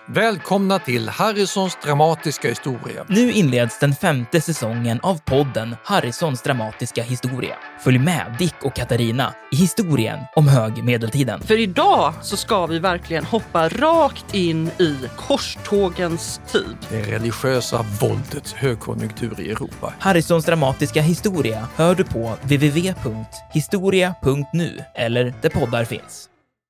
Välkomna till Harrisons dramatiska historia. Nu inleds den 5:e säsongen av podden Harrisons dramatiska historia. Följ med Dick och Katarina i historien om högmedeltiden. För idag så ska vi verkligen hoppa rakt in i korstågens tid. Det religiösa våldets högkonjunktur i Europa. Harrisons dramatiska historia hör du på www.historia.nu eller där poddar finns.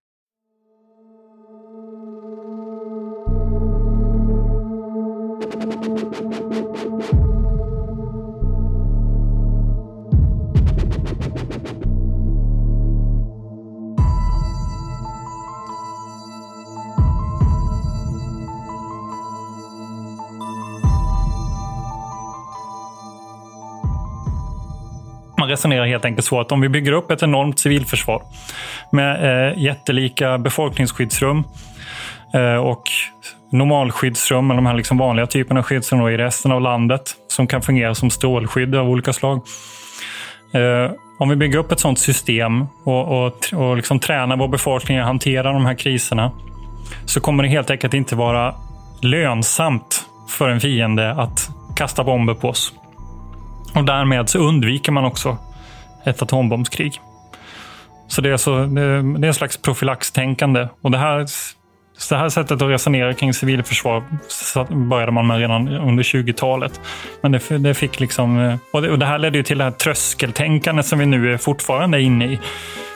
Man resonerar helt enkelt så att om vi bygger upp ett enormt civilförsvar med jättelika befolkningsskyddsrum och normalskyddsrum, eller de här liksom vanliga typerna av skyddsrum i resten av landet som kan fungera som strålskydd av olika slag. Om vi bygger upp ett sådant system och liksom tränar vår befolkning att hantera de här kriserna, så kommer det helt enkelt inte vara lönsamt för en fiende att kasta bomber på oss. Och därmed så undviker man också ett atombombskrig. Så det är en slags profylaxtänkande. Och det här sättet att resonera kring civilförsvar började man med redan under 20-talet. Men det fick liksom... Och det här ledde ju till det här tröskeltänkandet som vi nu är fortfarande inne i.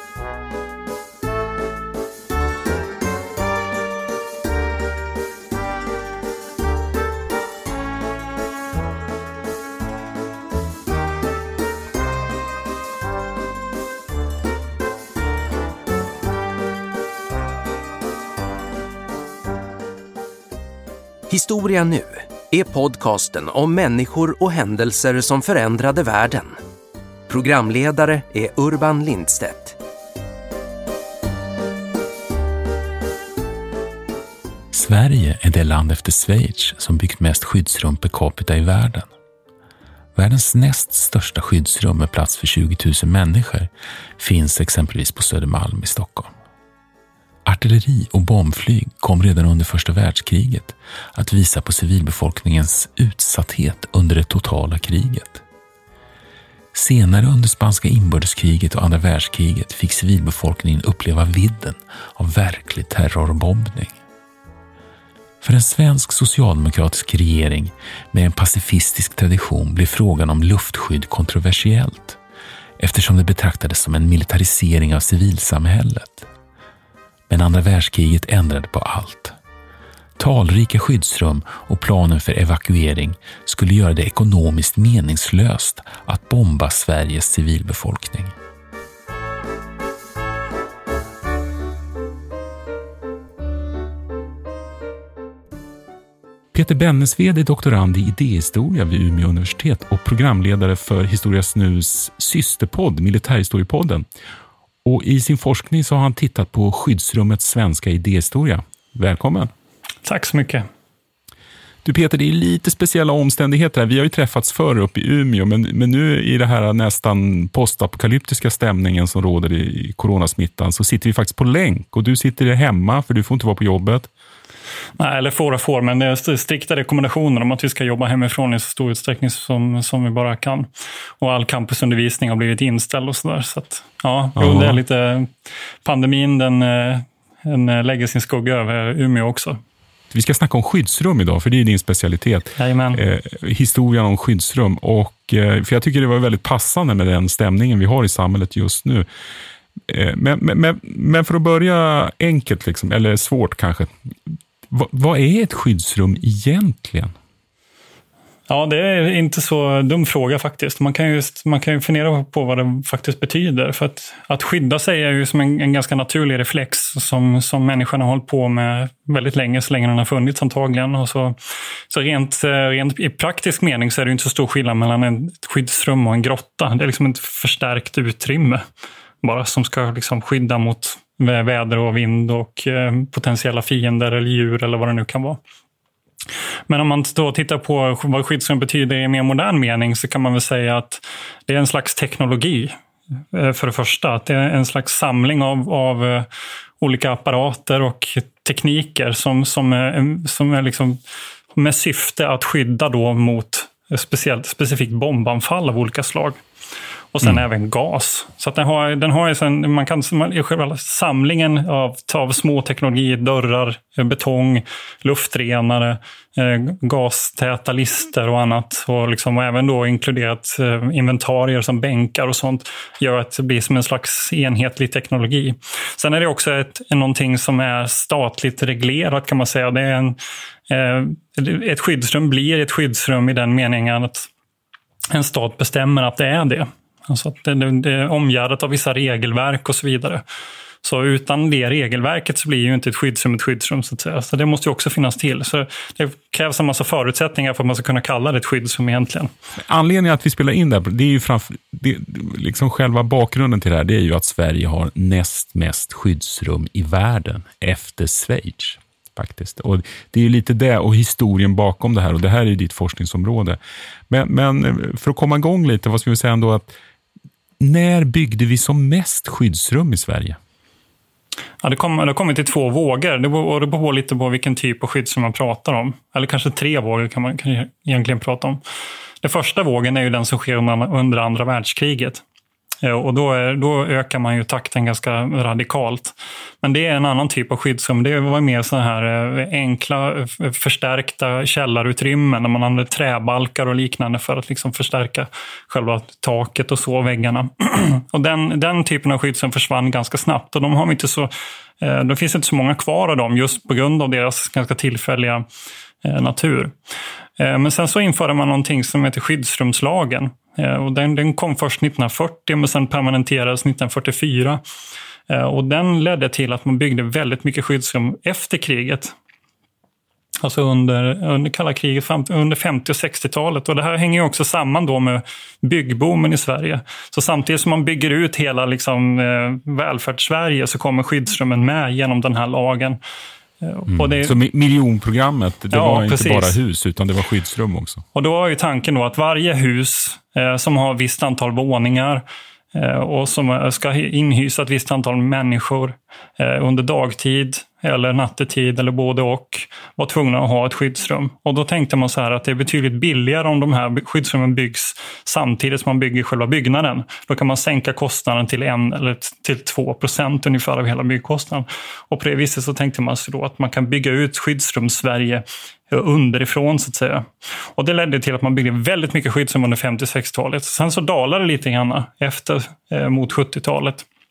Historia nu är podcasten om människor och händelser som förändrade världen. Programledare är Urban Lindstedt. Sverige är det land efter Schweiz som byggt mest skyddsrum per capita i världen. Världens näst största skyddsrum med plats för 20 000 människor finns exempelvis på Södermalm i Stockholm. Artilleri och bombflyg kom redan under första världskriget att visa på civilbefolkningens utsatthet under det totala kriget. Senare under spanska inbördeskriget och andra världskriget fick civilbefolkningen uppleva vidden av verklig terrorbombning. För en svensk socialdemokratisk regering med en pacifistisk tradition blev frågan om luftskydd kontroversiellt, eftersom det betraktades som en militarisering av civilsamhället. Men andra världskriget ändrade på allt. Talrika skyddsrum och planen för evakuering skulle göra det ekonomiskt meningslöst att bomba Sveriges civilbefolkning. Peter Bennesved är doktorand i idéhistoria vid Umeå universitet och programledare för Historia Snus systerpodd, Militärhistoriepodden. Och i sin forskning så har han tittat på skyddsrummets svenska idéhistoria. Välkommen! Tack så mycket! Du Peter, det är lite speciella omständigheter här. Vi har ju träffats förr uppe i Umeå, men nu i det här nästan postapokalyptiska stämningen som råder i coronasmittan så sitter vi faktiskt på länk. Och du sitter hemma för du får inte vara på jobbet. Nej, eller får, men det är strikta rekommendationer om att vi ska jobba hemifrån i så stor utsträckning som vi bara kan. Och all campusundervisning har blivit inställd och sådär. Så att, det är lite... Pandemin, den lägger sin skugga över Umeå också. Vi ska snacka om skyddsrum idag, för det är din specialitet. Historien om skyddsrum. Och, för jag tycker det var väldigt passande med den stämningen vi har i samhället just nu. Men för att börja enkelt, liksom, eller svårt kanske. Vad är ett skyddsrum egentligen? Ja, det är inte så dum fråga faktiskt. Man kan ju fundera på vad det faktiskt betyder. För att skydda sig är ju som en ganska naturlig reflex som människan har hållit på med väldigt länge, så länge den har funnits antagligen. Och så rent i praktisk mening så är det ju inte så stor skillnad mellan ett skyddsrum och en grotta. Det är liksom ett förstärkt utrymme bara som ska liksom skydda mot väder och vind och potentiella fiender eller djur eller vad det nu kan vara. Men om man då tittar på vad skyddsrum betyder i mer modern mening så kan man väl säga att det är en slags teknologi för det första. Att det är en slags samling av olika apparater och tekniker som är liksom med syfte att skydda då mot specifikt bombanfall av olika slag. Och sen även gas. Så att den har ju sen, själva samlingen av små teknologier, dörrar, betong, luftrenare, gastäta lister och annat. Och liksom även då inkluderat inventarier som bänkar och sånt gör att det blir som en slags enhetlig teknologi. Sen är det också någonting som är statligt reglerat, kan man säga. Det är ett skyddsrum blir ett skyddsrum i den meningen att en stat bestämmer att det är det. Alltså att det är omgärdat av vissa regelverk och så vidare. Så utan det regelverket så blir ju inte ett skyddsrum så att säga. Så det måste ju också finnas till. Så det krävs en massa förutsättningar för att man ska kunna kalla det ett skyddsrum egentligen. Anledningen att vi spelar in det är ju liksom själva bakgrunden till det här, det är ju att Sverige har näst mest skyddsrum i världen efter Schweiz. Faktiskt. Och det är ju lite det och historien bakom det här, och det här är ju ditt forskningsområde. Men för att komma igång lite, vad ska vi säga ändå, att när byggde vi som mest skyddsrum i Sverige? Ja, det har kommit till 2 vågor. Det beror lite på vilken typ av skyddsrum man pratar om. Eller kanske 3 vågor kan man egentligen prata om. Den första vågen är ju den som sker under andra världskriget. Och då ökar man ju takten ganska radikalt. Men det är en annan typ av skyddsrum. Det var mer så här enkla förstärkta källarutrymmen där man använder träbalkar och liknande för att liksom förstärka själva taket och så väggarna. Och den typen av skyddsrum försvann ganska snabbt, och det finns inte så många kvar av dem just på grund av deras ganska tillfälliga natur. Men sen så införde man någonting som heter skyddsrumslagen. Och den kom först 1940 men sen permanenterades 1944. Och den ledde till att man byggde väldigt mycket skyddsrum efter kriget. Alltså under kalla kriget, under 50- och 60-talet. Och det här hänger ju också samman då med byggboomen i Sverige. Så samtidigt som man bygger ut hela liksom, välfärdssverige så kommer skyddsrummen med genom den här lagen. Så miljonprogrammet, det var inte precis. Bara hus utan det var skyddsrum också. Och då var ju tanken då att varje hus som har ett visst antal våningar och som ska inhysa ett visst antal människor under dagtid eller nattetid eller både och var tvungna att ha ett skyddsrum. Och då tänkte man så här att det är betydligt billigare om de här skyddsrummen byggs samtidigt som man bygger själva byggnaden. Då kan man sänka kostnaden till 1 eller till 2% ungefär av hela byggkostnaden. Och på det viset så tänkte man sig då att man kan bygga ut skyddsrum Sverige underifrån så att säga. Och det ledde till att man byggde väldigt mycket skyddsrum under 50-60-talet. Sen så dalade det lite grann efter mot 70-talet.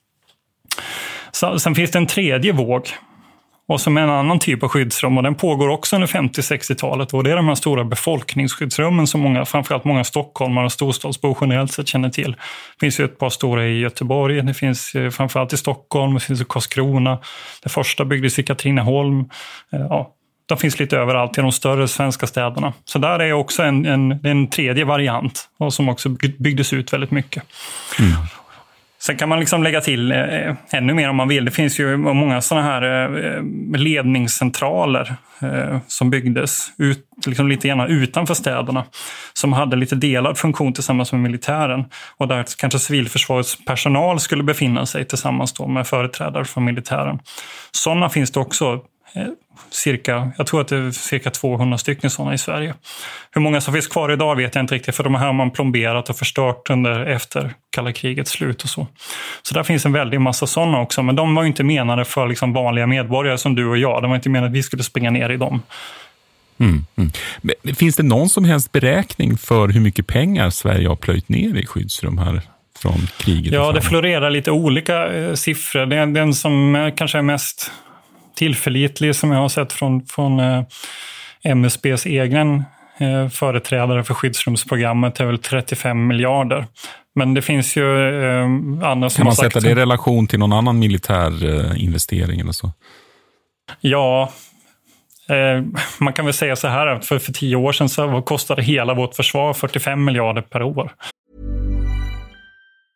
Sen finns det en tredje våg och som är en annan typ av skyddsrum, och den pågår också under 50-60-talet, och det är de här stora befolkningsskyddsrummen som framförallt många stockholmare och storstadsbor generellt sett känner till. Det finns ju ett par stora i Göteborg, det finns framförallt i Stockholm, det finns i Karlskrona, det första byggdes i Katrineholm, de finns lite överallt i de större svenska städerna. Så där är också en tredje variant och som också byggdes ut väldigt mycket. Mm. Sen kan man liksom lägga till ännu mer om man vill. Det finns ju många sådana här ledningscentraler som byggdes ut, liksom lite grann utanför städerna, som hade lite delad funktion tillsammans med militären, och där kanske civilförsvarets personal skulle befinna sig tillsammans då med företrädare från militären. Sådana finns det också jag tror att det är cirka 200 stycken sådana i Sverige. Hur många som finns kvar idag vet jag inte riktigt, för de här har man plomberat och förstört efter kalla krigets slut och så. Så där finns en väldig massa sådana också, men de var ju inte menade för liksom vanliga medborgare som du och jag. De var inte menade att vi skulle springa ner i dem. Men finns det någon som helst beräkning för hur mycket pengar Sverige har plöjt ner i skyddsrum här från kriget? Ja, det florerar lite olika siffror. Det är den som kanske är mest tillförlitlig som jag har sett från MSBs egen företrädare för skyddsrumsprogrammet är väl 35 miljarder. Men det finns ju andra som kan man har sagt... sätta det i relation till någon annan militär investering eller så? Ja, man kan väl säga så här att för 10 år sedan så kostade hela vårt försvar 45 miljarder per år.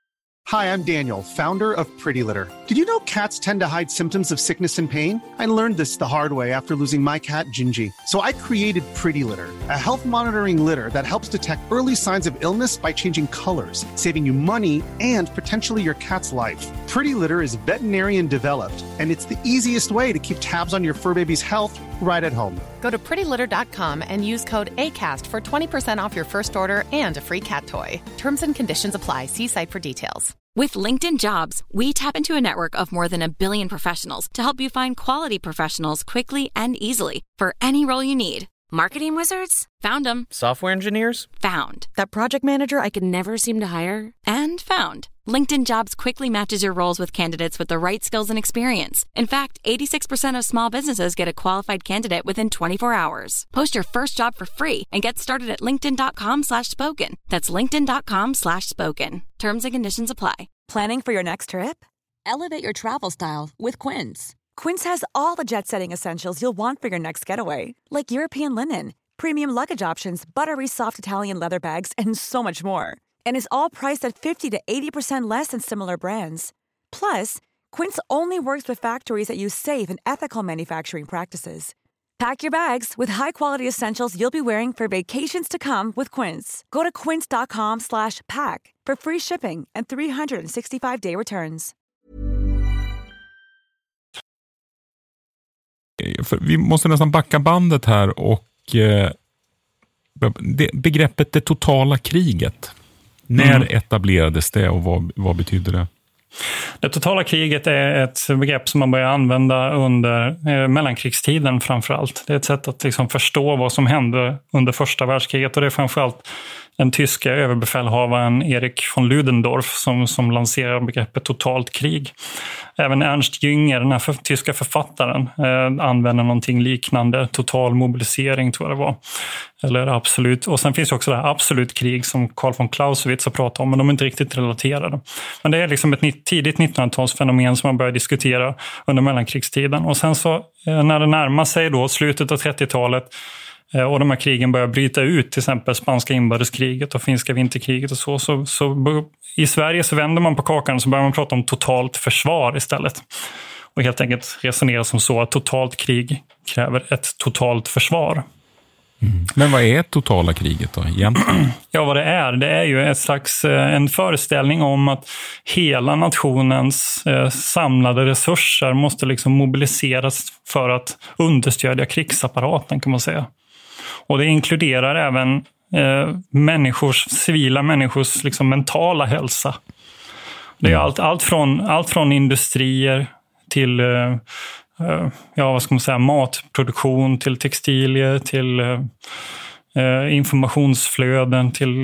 Hi, I'm Daniel, founder of Pretty Litter. Did you know cats tend to hide symptoms of sickness and pain? I learned this the hard way after losing my cat, Gingy. So I created Pretty Litter, a health monitoring litter that helps detect early signs of illness by changing colors, saving you money and potentially your cat's life. Pretty Litter is veterinarian developed, and it's the easiest way to keep tabs on your fur baby's health right at home. Go to prettylitter.com and use code ACAST for 20% off your first order and a free cat toy. Terms and conditions apply. See site for details. With LinkedIn Jobs, we tap into a network of more than 1 billion professionals to help you find quality professionals quickly and easily for any role you need. Marketing wizards? Found them. Software engineers? Found. That project manager I could never seem to hire? And found. LinkedIn Jobs quickly matches your roles with candidates with the right skills and experience. In fact, 86% of small businesses get a qualified candidate within 24 hours. Post your first job for free and get started at linkedin.com/spoken. That's linkedin.com/spoken. Terms and conditions apply. Planning for your next trip? Elevate your travel style with Quince. Quince has all the jet-setting essentials you'll want for your next getaway, like European linen, premium luggage options, buttery soft Italian leather bags, and so much more. And is all priced at 50 to 80% less than similar brands. Plus, Quince only works with factories that use safe and ethical manufacturing practices. Pack your bags with high-quality essentials you'll be wearing for vacations to come with Quince. Go to quince.com/pack for free shipping and 365-day returns. För vi måste nästan backa bandet här och begreppet det totala kriget. När etablerades det och vad betyder det? Det totala kriget är ett begrepp som man börjar använda under mellankrigstiden framförallt. Det är ett sätt att liksom förstå vad som hände under första världskriget, och det är framförallt den tyska överbefälhavaren Erich von Ludendorff som lanserar begreppet totalt krig. Även Ernst Jünger, den här tyska författaren, använder någonting liknande. Total mobilisering tror jag det var. Eller absolut. Och sen finns också det här absolut krig som Karl von Clausewitz har pratat om, men de är inte riktigt relaterade. Men det är liksom ett tidigt 1900-talsfenomen som man börjar diskutera under mellankrigstiden. Och sen så när det närmar sig då slutet av 30-talet och de här krigen börjar bryta ut, till exempel spanska inbördeskriget och finska vinterkriget och så i Sverige så vänder man på kakan och så börjar man prata om totalt försvar istället. Och helt enkelt resonera som så att totalt krig kräver ett totalt försvar. Men vad är totala kriget då egentligen? Ja, vad det är ju ett slags en föreställning om att hela nationens samlade resurser måste liksom mobiliseras för att understödja krigsapparaten, kan man säga. Och det inkluderar även civila människors liksom mentala hälsa. Det är allt från industrier till matproduktion, till textilier, till informationsflöden, till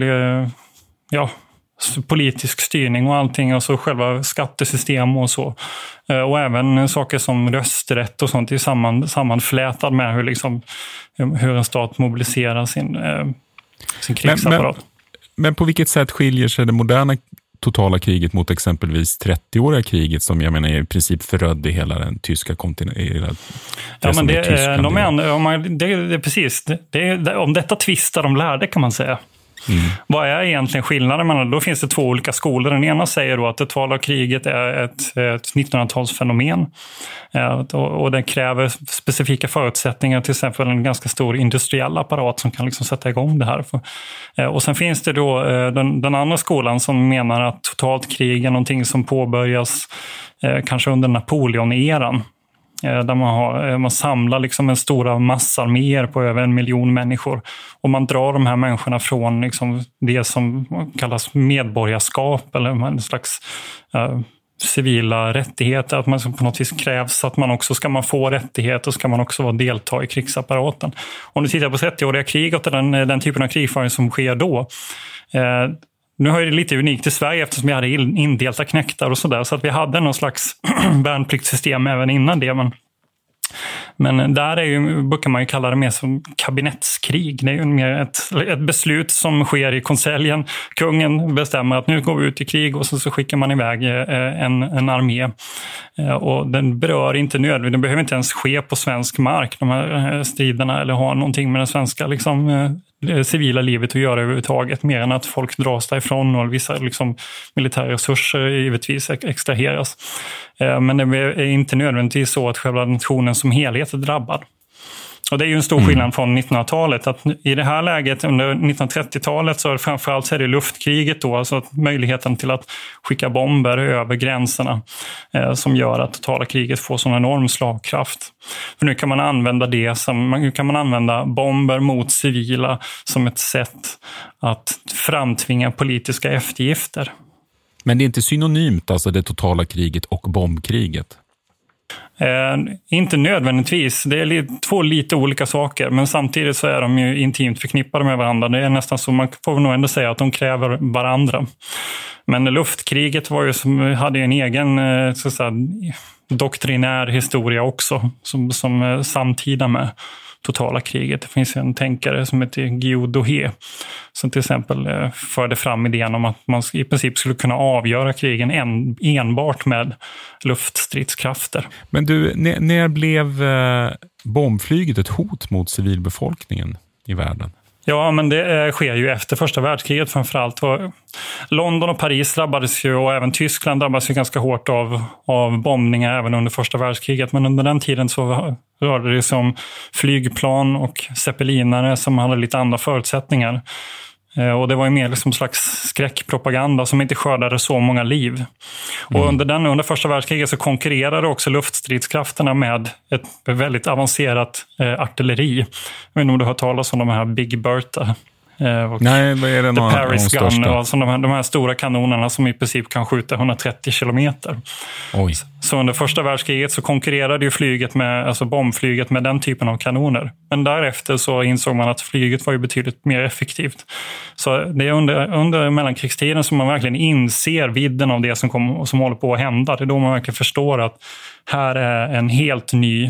politisk styrning och allting, alltså själva skattesystem och så. Och även saker som rösträtt och sånt är sammanflätad med hur en stat mobiliserar sin krigsapparat. Men på vilket sätt skiljer sig det moderna totala kriget mot exempelvis 30-åriga kriget som jag menar i princip förödde hela den tyska kontinenten? Ja, men det är precis. Om detta tvistar de lärde, kan man säga. Vad är egentligen skillnaden? Då finns det två olika skolor. Den ena säger då att det totala kriget är ett 1900-talsfenomen och det kräver specifika förutsättningar, till exempel en ganska stor industriell apparat som kan liksom sätta igång det här. Och sen finns det då den andra skolan som menar att totalt krig är någonting som påbörjas kanske under Napoleon-eran. Där man samlar liksom en stora massarméer på över 1 miljon människor. Och man drar de här människorna från liksom det som kallas medborgarskap eller en slags civila rättigheter. Att man på något vis krävs att man också ska man få rättigheter och ska man också delta i krigsapparaten. Om du tittar på 30-åriga krig och den typen av krigföring som sker då. Nu har det lite unikt i Sverige eftersom vi hade indelta knäktar och sådär. Så att vi hade någon slags värnpliktssystem även innan det. Men där brukar man ju kalla det mer som kabinettskrig. Det är ju mer ett beslut som sker i konseljen. Kungen bestämmer att nu går vi ut i krig och så skickar man iväg en armé. Och den berör inte nödvändigt. Den behöver inte ens ske på svensk mark, de här striderna, eller ha någonting med den svenska civila livet att göra överhuvudtaget, mer än att folk dras därifrån och vissa liksom militära resurser givetvis extraheras. Men det är inte nödvändigtvis så att själva nationen som helhet är drabbad. Och det är ju en stor skillnad från 1900-talet. Att i det här läget under 1930-talet så är det framförallt så är det luftkriget då, alltså möjligheten till att skicka bomber över gränserna som gör att totala kriget får sån enorm slagkraft. För nu kan man använda bomber mot civila som ett sätt att framtvinga politiska eftergifter. Men det är inte synonymt, alltså det totala kriget och bombkriget? Inte nödvändigtvis. Det är två lite olika saker, men samtidigt så är de ju intimt förknippade med varandra. Det är nästan så, man får nog ändå säga att de kräver varandra. Men luftkriget var ju hade en egen så att säga, doktrinär historia också som samtida med totala kriget. Det finns en tänkare som heter Guy Dohe som till exempel förde fram idén om att man i princip skulle kunna avgöra krigen enbart med luftstridskrafter. Men du, när blev bombflyget ett hot mot civilbefolkningen i världen? Ja, men det sker ju efter första världskriget framförallt. London och Paris drabbades ju, och även Tyskland drabbades ju ganska hårt av bombningar även under första världskriget. Men under den tiden så rörde det sig om flygplan och zeppelinare som hade lite andra förutsättningar. Och det var ju mer liksom slags skräckpropaganda som inte skördade så många liv. Och under första världskriget så konkurrerade också luftstridskrafterna med ett väldigt avancerat artilleri. Jag vet inte om du har hört talas om de här Big Bertha. Nej, vad är det? The Paris Gun, alltså de här stora kanonerna som i princip kan skjuta 130 kilometer. Oj. Så under första världskriget så konkurrerade ju bombflyget med den typen av kanoner. Men därefter så insåg man att flyget var ju betydligt mer effektivt. Så det är under mellankrigstiden som man verkligen inser vidden av det som håller på att hända. Det är då man verkligen förstår att här är en helt ny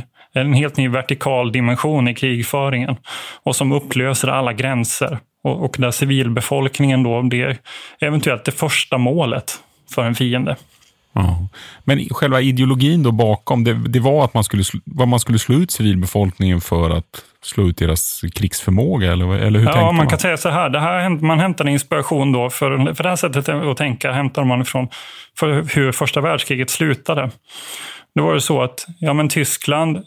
vertikal dimension i krigföringen och som upplöser alla gränser. Och där civilbefolkningen då blir eventuellt det första målet för en fiende. Ja. Men själva ideologin då bakom, det var att man skulle slå ut civilbefolkningen för att slå ut deras krigsförmåga, eller hur tänkte man? Ja, man kan säga så här. Man hämtade inspiration då för det här sättet att tänka hämtar man ifrån för hur första världskriget slutade. Det var ju så att Tyskland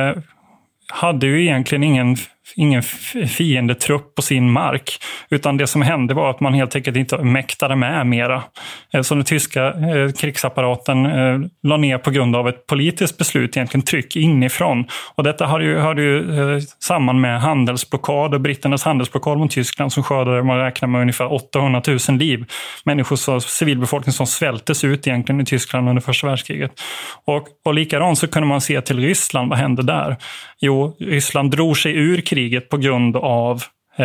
hade ju egentligen ingen fiendetrupp på sin mark, utan det som hände var att man helt enkelt inte mäktade med mera. Så den tyska krigsapparaten la ner på grund av ett politiskt beslut, egentligen tryck inifrån. Och detta hörde ju samman med handelsblockad och britternas handelsblockad mot Tyskland som skördade, man räknar med ungefär 800 000 liv. Människor, civilbefolkning som svältes ut egentligen i Tyskland under första världskriget. Och likadant så kunde man se till Ryssland, vad hände där? Jo, Ryssland drog sig ur kriget på grund av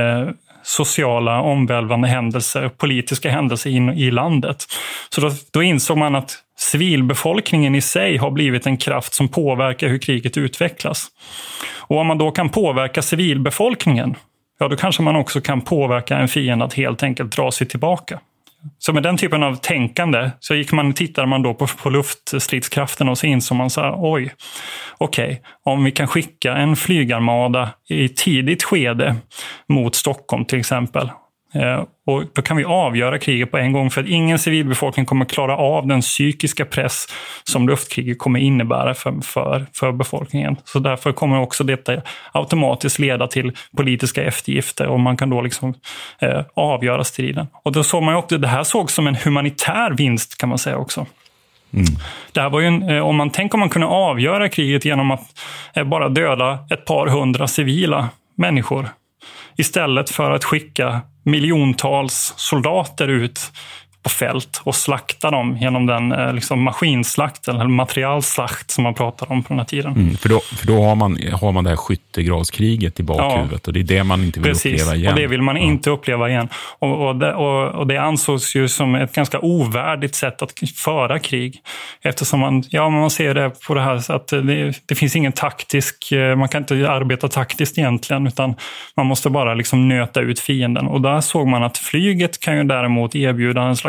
sociala omvälvande händelser, politiska händelser i landet. Så då insåg man att civilbefolkningen i sig har blivit en kraft som påverkar hur kriget utvecklas. Och om man då kan påverka civilbefolkningen, ja då kanske man också kan påverka en fiende att helt enkelt dra sig tillbaka. Så med den typen av tänkande så tittade man då på luftstridskraften och så insåg man så här, okej, om vi kan skicka en flygarmada i tidigt skede mot Stockholm till exempel, och då kan vi avgöra kriget på en gång, för att ingen civilbefolkning kommer klara av den psykiska press som luftkriget kommer innebära för befolkningen. Så därför kommer också detta automatiskt leda till politiska eftergifter och man kan då liksom avgöra striden. Och då såg man ju också, det här såg som en humanitär vinst kan man säga också. Det här var ju om man kunde avgöra kriget genom att bara döda ett par hundra civila människor istället för att skicka miljontals soldater ut på fält och slakta dem genom den maskinslakt eller materialslakt som man pratar om på den här tiden. För då har man det här skyttegravskriget i bakhuvudet, och det är det man inte vill uppleva igen. Och det vill man inte uppleva igen. Och det ansågs ju som ett ganska ovärdigt sätt att föra krig. Eftersom man ser det på det här så att det finns ingen man kan inte arbeta taktiskt egentligen, utan man måste bara liksom nöta ut fienden. Och där såg man att flyget kan ju däremot erbjuda en slags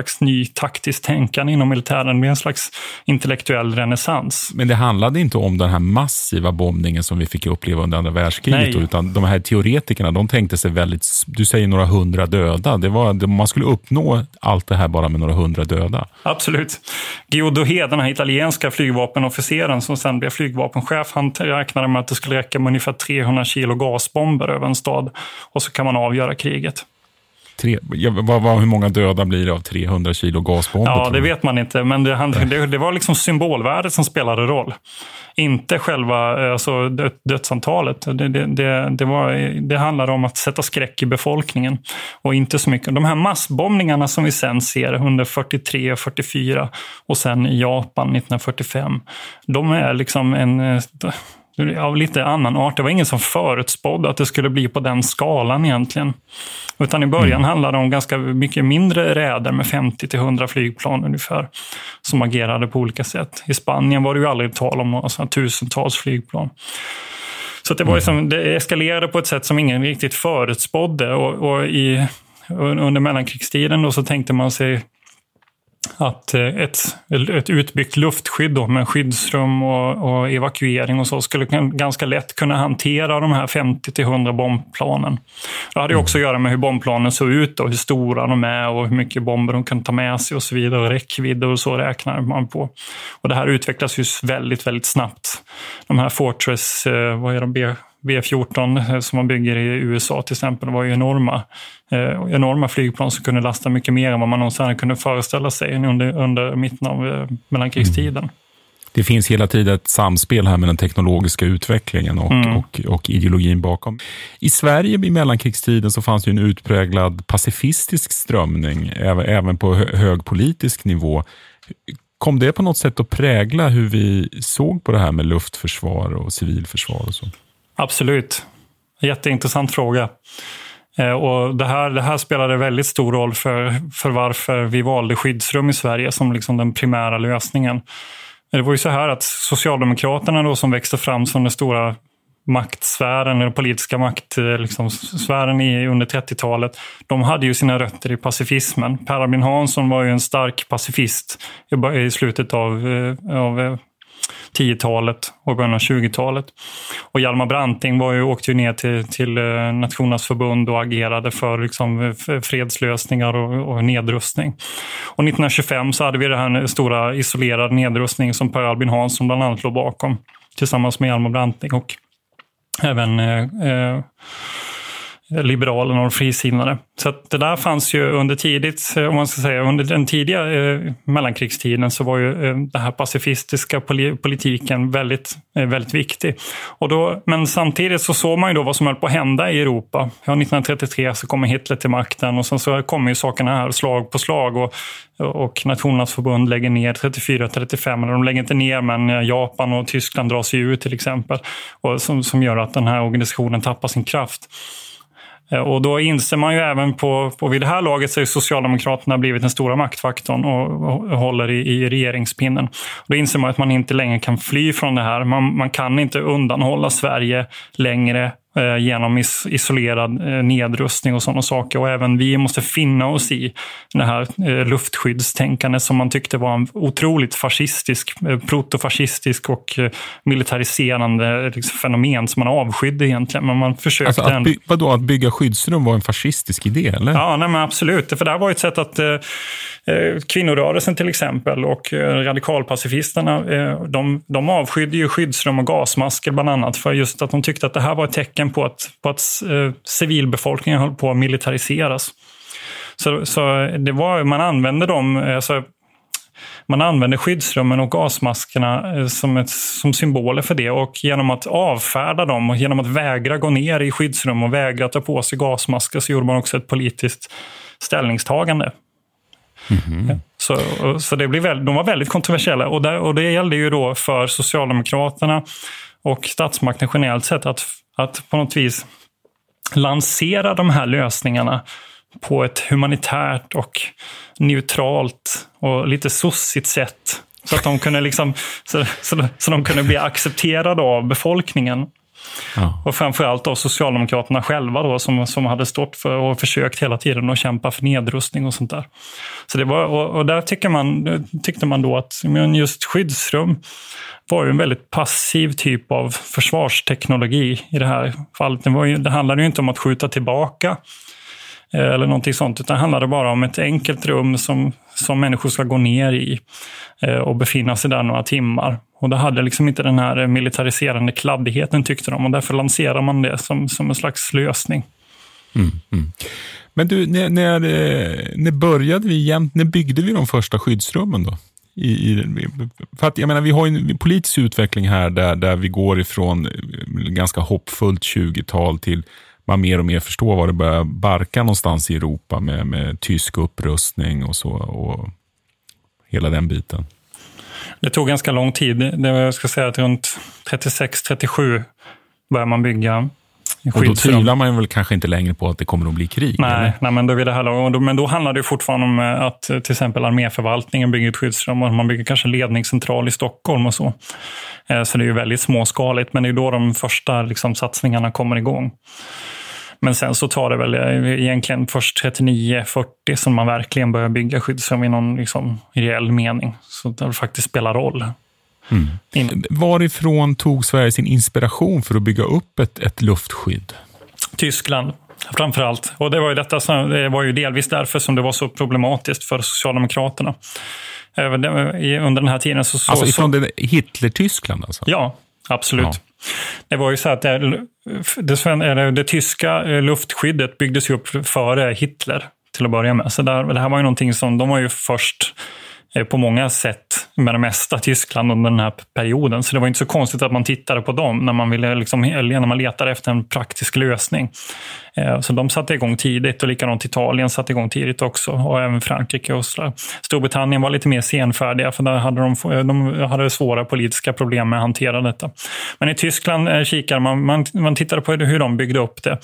slags ny taktisk tänkande inom militären med en slags intellektuell renässans. Men det handlade inte om den här massiva bombningen som vi fick uppleva under andra världskriget, utan de här teoretikerna, de tänkte sig väldigt, du säger några 100 döda, man skulle uppnå allt det här bara med några 100 döda. Absolut. Guido He, den här italienska flygvapenofficeren som sen blev flygvapenchef, han räknade med att det skulle räcka med ungefär 300 kilo gasbomber över en stad och så kan man avgöra kriget. Hur många döda blir det av 300 kilo gasbomber? Ja, det vet man inte, men det var liksom symbolvärdet som spelade roll. Inte själva dödsantalet. Det handlade om att sätta skräck i befolkningen och inte så mycket. De här massbombningarna som vi sen ser under 43 och 44 och sen i Japan 1945, de är liksom av lite annan art. Det var ingen som förutspådde att det skulle bli på den skalan egentligen. Utan i början handlade det om ganska mycket mindre räder med 50-100 flygplan ungefär som agerade på olika sätt. I Spanien var det ju aldrig tal om några tusentals flygplan. Så det var det eskalerade på ett sätt som ingen riktigt förutspådde och under mellankrigstiden då så tänkte man sig att ett utbyggt luftskydd då, med skyddsrum och evakuering och så skulle ganska lätt kunna hantera de här 50-100 bombplanen. Det hade ju också att göra med hur bombplanen såg ut och hur stora de är och hur mycket bomber de kan ta med sig och så vidare, och räckvidd och så räknar man på. Och det här utvecklas ju väldigt, väldigt snabbt. De här Fortress, B-14 som man bygger i USA till exempel, var ju enorma flygplan som kunde lasta mycket mer än vad man någonsin kunde föreställa sig under mitten av mellankrigstiden. Det finns hela tiden ett samspel här med den teknologiska utvecklingen och ideologin bakom. I Sverige i mellankrigstiden så fanns ju en utpräglad pacifistisk strömning även på hög politisk nivå. Kom det på något sätt att prägla hur vi såg på det här med luftförsvar och civilförsvar och så? Absolut. Jätteintressant fråga. Och det här spelade väldigt stor roll för varför vi valde skyddsrum i Sverige som liksom den primära lösningen. Det var ju så här att Socialdemokraterna då, som växte fram som den stora maktsfären, eller politiska maktsfären under 30-talet, de hade ju sina rötter i pacifismen. Per Albin Hansson var ju en stark pacifist i slutet av 10-talet och början av 20-talet. Och Hjalmar Branting åkte ju ner till Nationernas förbund och agerade för fredslösningar och nedrustning. Och 1925 så hade vi det här stora isolerade nedrustning som Per Albin Hansson bland annat låg bakom tillsammans med Hjalmar Branting och även Liberalerna och frisinnade. Så att det där fanns ju under den tidiga mellankrigstiden så var ju den här pacifistiska politiken väldigt, väldigt viktig. Men samtidigt så såg man ju då vad som höll på att hända i Europa. 1933 så kommer Hitler till makten och sen så kommer ju sakerna här slag på slag och Nationernas förbund lägger ner 34-35, eller de lägger inte ner, men Japan och Tyskland drar sig ut till exempel, och som gör att den här organisationen tappar sin kraft. Och då inser man ju även vid det här laget så är Socialdemokraterna blivit den stora maktfaktorn och håller i regeringspinnen. Då inser man att man inte längre kan fly från det här. Man kan inte undanhålla Sverige längre genom isolerad nedrustning och sådana saker. Och även vi måste finna oss i det här luftskyddstänkande som man tyckte var en otroligt protofascistisk och militariserande fenomen som man avskydde egentligen. Men man försökte... Vadå, att bygga skyddsrum var en fascistisk idé, eller? Ja, nej, men absolut. För det här var ett sätt att kvinnorörelsen till exempel och radikalpacifisterna, de avskydde ju skyddsrum och gasmasker bland annat, för just att de tyckte att det här var ett tecken på att civilbefolkningen höll på att militariseras. Så det var, man använde dem, man använde skyddsrummen och gasmaskerna som symboler för det, och genom att avfärda dem och genom att vägra gå ner i skyddsrum och vägra ta på sig gasmasker så gjorde man också ett politiskt ställningstagande. Mm-hmm. Så det de var väldigt kontroversiella, och det gällde ju då för Socialdemokraterna och statsmakten generellt sett att på något vis lansera de här lösningarna på ett humanitärt och neutralt och lite sossigt sätt, så att de kunde så de kunde bli accepterade av befolkningen. Ja. Och framförallt då Socialdemokraterna själva då, som hade stått för och försökt hela tiden att kämpa för nedrustning och sånt där. Så det var, och där tyckte man då att just skyddsrum var ju en väldigt passiv typ av försvarsteknologi i det här fallet. Det handlade ju inte om att skjuta tillbaka eller någonting sånt, utan det handlade bara om ett enkelt rum som människor ska gå ner i och befinna sig där några timmar. Och det hade liksom inte den här militariserande kladdigheten, tyckte de, och därför lanserar man det som en slags lösning. Men du, när började vi jämt, när byggde vi de första skyddsrummen då? För att jag menar, vi har en politisk utveckling här där vi går ifrån ganska hoppfullt 20-tal till man mer och mer förstår vad det börjar barka någonstans i Europa med tysk upprustning och så, och hela den biten. Det tog ganska lång tid. Jag ska säga att runt 36-37 börjar man bygga skyddsrum. Och då tvivlar man väl kanske inte längre på att det kommer att bli krig? Nej, men då är det här. Men då handlar det fortfarande om att till exempel arméförvaltningen bygger ett skyddsrum och man bygger kanske ledningscentral i Stockholm och så. Så det är ju väldigt småskaligt, men det är då de första liksom, satsningarna kommer igång. Men sen så tar det väl egentligen först 39-40 som man verkligen börjar bygga skyddsrum i någon liksom, reell mening. Så det faktiskt spelar roll. Varifrån tog Sverige sin inspiration för att bygga upp ett luftskydd? Tyskland framförallt. Och det var ju delvis därför som det var så problematiskt för Socialdemokraterna. Under den här tiden så... Alltså ifrån Hitler-Tyskland alltså? Ja, absolut. Ja. Det var ju så att det tyska luftskyddet byggdes ju upp före Hitler till att börja med. Så det här var ju någonting som de var ju först på många sätt med det mesta Tyskland under den här perioden. Så det var inte så konstigt att man tittade på dem när man ville när man letade efter en praktisk lösning. Så de satte igång tidigt, och likadant Italien satte igång tidigt också, och även Frankrike och så. Storbritannien var lite mer senfärdiga, för där hade de hade svåra politiska problem med att hantera detta. Men i Tyskland kikar man tittade på hur de byggde upp det.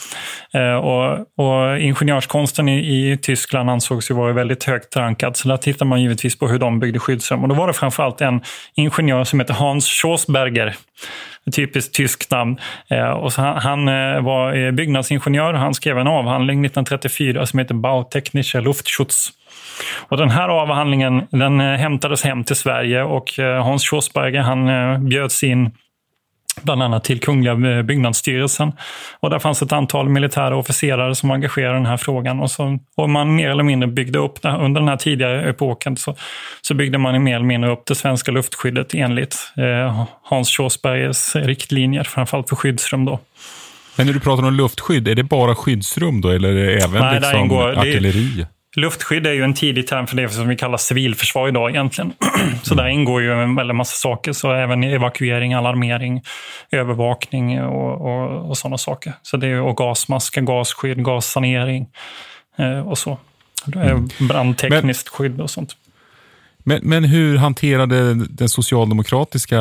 Och ingenjörskonsten i Tyskland ansågs ju vara väldigt högt rankad, så där tittar man givetvis på hur de byggde skyddsrum. Och då var det framförallt en ingenjör som heter Hans Schossberger, ett typiskt tyskt namn. Och så han var byggnadsingenjör. Han skrev en avhandling 1934 som heter Bautechnischer Luftschutz. Och den här avhandlingen, den hämtades hem till Sverige, och Hans Schossberger, han bjöds in bland annat till Kungliga byggnadsstyrelsen. Och där fanns ett antal militära officerare som engagerade den här frågan. Och man mer eller mindre byggde upp det. Under den här tidigare epoken så byggde man mer eller mindre upp det svenska luftskyddet enligt Hans Schossbergers riktlinjer, framförallt för skyddsrum då. Men när du pratar om luftskydd, är det bara skyddsrum då, eller är det även liksom artilleri? Luftskydd är ju en tidig term för det som vi kallar civilförsvar idag egentligen. Så där ingår ju en väldigt massa saker. Så även evakuering, alarmering, övervakning och sådana saker. Så det är ju gasmasker, gasskydd, gassanering och så. Brandtekniskt skydd och sånt. Men hur hanterade den socialdemokratiska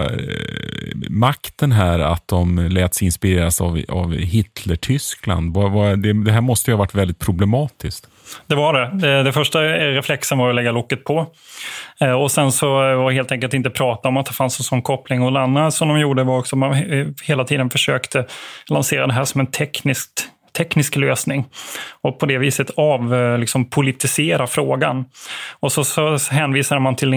makten här att de lät sig inspireras av Hitler-Tyskland? Det här måste ju ha varit väldigt problematiskt. Det var det. Det första reflexen var att lägga locket på. Och sen så var helt enkelt inte prata om att det fanns en sån koppling. Och det andra som de gjorde var också att man hela tiden försökte lansera det här som en teknisk lösning, och på det viset politisera frågan. Och så hänvisade man till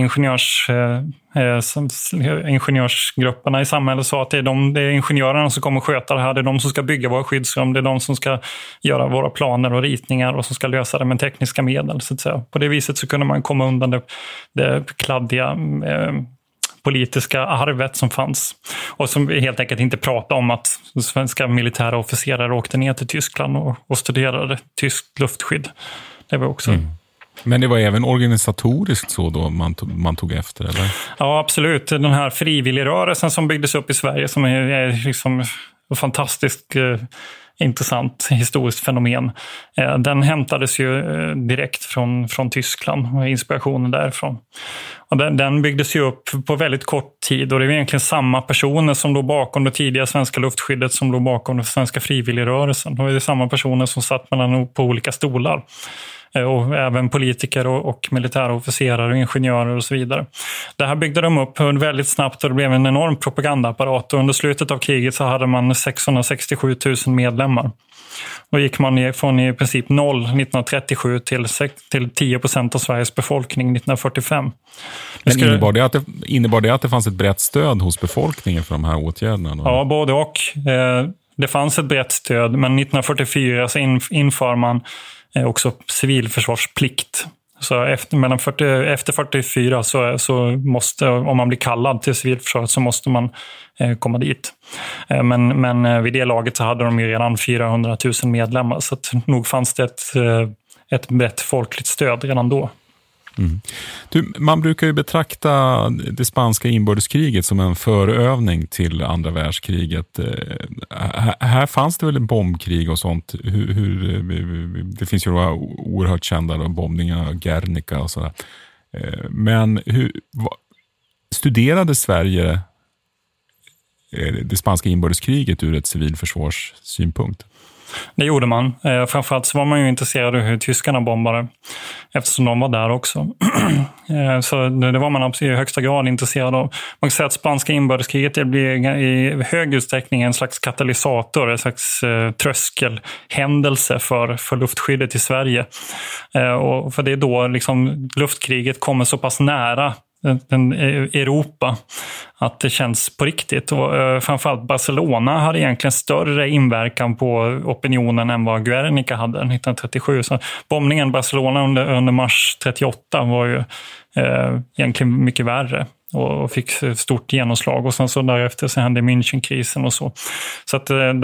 ingenjörsgrupperna i samhället, och sa att det är ingenjörerna som kommer sköta det här, det är de som ska bygga våra skyddsrum, det är de som ska göra våra planer och ritningar och som ska lösa det med tekniska medel, så att säga. På det viset så kunde man komma undan det kladdiga politiska arvet som fanns, och som helt enkelt inte pratade om att svenska militära officerare åkte ner till Tyskland och studerade tyskt luftskydd. Det var också... Men det var även organisatoriskt så då man tog efter, eller? Ja, absolut. Den här frivilligrörelsen som byggdes upp i Sverige, som är liksom fantastiskt intressant historiskt fenomen. Den hämtades ju direkt från Tyskland och inspirationen därifrån. Och den byggdes ju upp på väldigt kort tid, och det är egentligen samma personer som låg bakom det tidiga svenska luftskyddet som låg bakom den svenska frivilligrörelsen. Och det är samma personer som satt på olika stolar. och även politiker och militära officerare och ingenjörer och så vidare. Det här byggde de upp väldigt snabbt och det blev en enorm propagandaapparat. Och under slutet av kriget så hade man 667 000 medlemmar. Då gick man från i princip 0 1937 till 10% av Sveriges befolkning 1945. Men innebar det att det fanns ett brett stöd hos befolkningen för de här åtgärderna? Då? Ja, både och. Det fanns ett brett stöd, men 1944 så inför man också civilförsvarsplikt. Så efter 44 så måste, om man blir kallad till civilförsvaret så måste man komma dit. Men vid det laget så hade de ju redan 400 000 medlemmar, så att nog fanns det ett brett folkligt stöd redan då. Mm. Man brukar ju betrakta det spanska inbördeskriget som en förövning till andra världskriget. Här fanns det väl en bombkrig och sånt. Det finns ju några oerhört kända bombningar av Guernica och sådär. Men studerade Sverige det spanska inbördeskriget ur ett civilförsvarssynpunkt? Det gjorde man. Framförallt så var man ju intresserad av hur tyskarna bombade, eftersom de var där också. Så det var man i högsta grad intresserad av. Man kan säga att spanska inbördeskriget det blir i hög utsträckning en slags katalysator, en slags tröskelhändelse för luftskyddet i Sverige. Och för det är då liksom luftkriget kommer så pass nära Europa att det känns på riktigt. Och framförallt Barcelona hade egentligen större inverkan på opinionen än vad Guernica hade 1937. Så bombningen Barcelona under mars 38 var ju egentligen mycket värre och fick stort genomslag, och sen så därefter så hände Münchenkrisen och så. Så att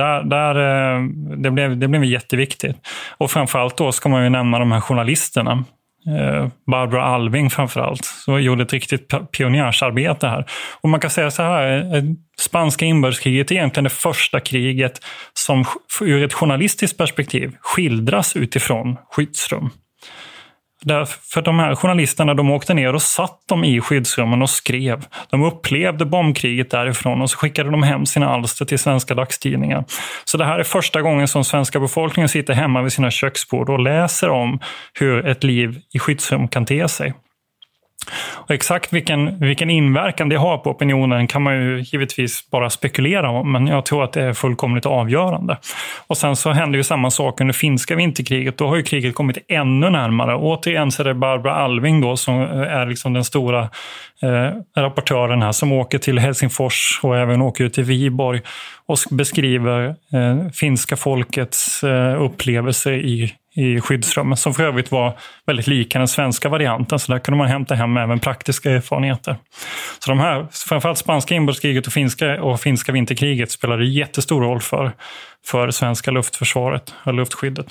det blev jätteviktigt. Och framförallt då ska man ju nämna de här journalisterna. Barbara Alving framförallt, så gjorde ett riktigt pionjärsarbete här. Och man kan säga så här, spanska inbördeskriget är egentligen det första kriget som ur ett journalistiskt perspektiv skildras utifrån skyddsrum. För de här journalisterna, de åkte ner och satt dem i skyddsrummen och skrev. De upplevde bombkriget därifrån och så skickade de hem sina alster till svenska dagstidningar. Så det här är första gången som svenska befolkningen sitter hemma vid sina köksbord och läser om hur ett liv i skyddsrum kan te sig. Och exakt vilken inverkan det har på opinionen kan man ju givetvis bara spekulera om, men jag tror att det är fullkomligt avgörande. Och sen så hände ju samma sak under finska vinterkriget. Då har ju kriget kommit ännu närmare. Återigen så är det Barbara Alving då som är liksom den stora rapportören här, som åker till Helsingfors och även åker ut till Viborg och beskriver finska folkets upplevelser i skyddsrummet, som för övrigt var väldigt lika den svenska varianten, så där kunde man hämta hem även praktiska erfarenheter. Så de här, framförallt spanska inbördeskriget och finska vinterkriget spelade jättestor roll för svenska luftförsvaret och luftskyddet.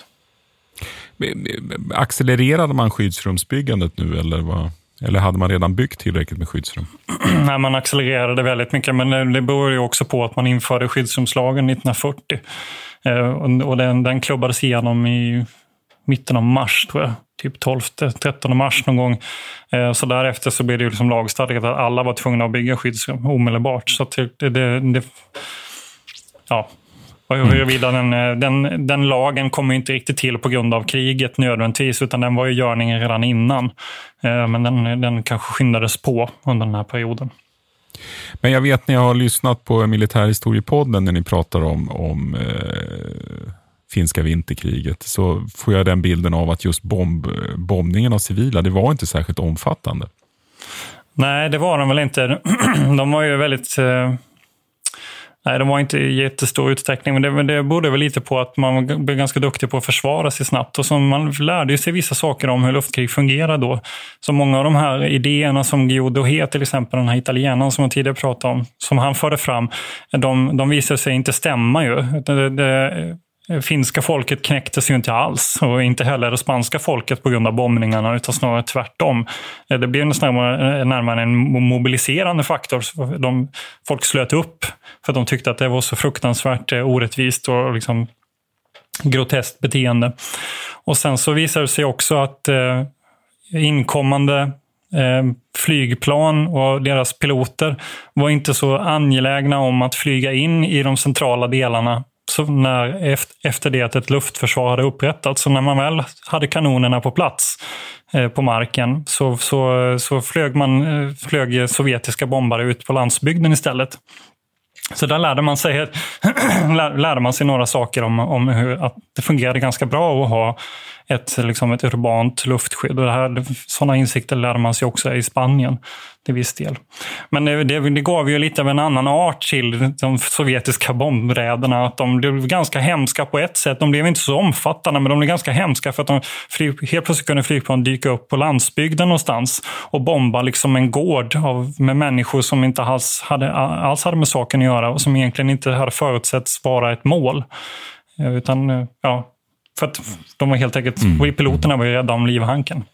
Accelererade man skyddsrumsbyggandet nu eller hade man redan byggt tillräckligt med skyddsrum? Nej, man accelererade väldigt mycket, men det beror ju också på att man införde skyddsrumslagen 1940. Och den klubbades igenom i mitten av mars, tror jag. Typ 12-13 mars någon gång. Så därefter så blev det ju liksom lagstadgat att alla var tvungna att bygga skyddsrum omedelbart. Så ja. Och huruvida den lagen kommer inte riktigt till på grund av kriget nödvändigtvis, utan den var ju görningen redan innan. Men den kanske skyndades på under den här perioden. Men jag vet, när jag har lyssnat på Militärhistoriepodden när ni pratar om finska vinterkriget, så får jag den bilden av att just bombningen av civila, det var inte särskilt omfattande. Nej, det var de väl inte. De var ju väldigt... Nej, de var inte i jättestor utsträckning, men det berodde väl lite på att man blev ganska duktig på att försvara sig snabbt, och så man lärde sig vissa saker om hur luftkrig fungerar då. Så många av de här idéerna som Guido He, till exempel den här italienaren som jag tidigare pratade om, som han förde fram, de visade sig inte stämma ju. Det finska folket knäcktes ju inte alls, och inte heller det spanska folket på grund av bombningarna, utan snarare tvärtom. Det blev närmare en mobiliserande faktor. Folk slöt upp för att de tyckte att det var så fruktansvärt orättvist och liksom groteskt beteende. Och sen så visade det sig också att inkommande flygplan och deras piloter var inte så angelägna om att flyga in i de centrala delarna Så efter det att ett luftförsvar hade upprättats, så när man väl hade kanonerna på plats på marken så flög sovjetiska bombare ut på landsbygden istället. Så där lärde man sig några saker om hur att det fungerade ganska bra att ha ett urbant luftskydd. Och sådana insikter lärde man sig också i Spanien till viss del. Men det gav ju lite av en annan art till de sovjetiska bombräderna. Att de blev ganska hemska på ett sätt. De blev inte så omfattande, men de blev ganska hemska för att helt plötsligt kunde flygplan dyka upp på landsbygden någonstans och bomba liksom en gård med människor som inte alls hade med saken att göra och som egentligen inte hade förutsetts vara ett mål. Utan, för att de var helt enkelt, piloterna var ju rädda om livhanken.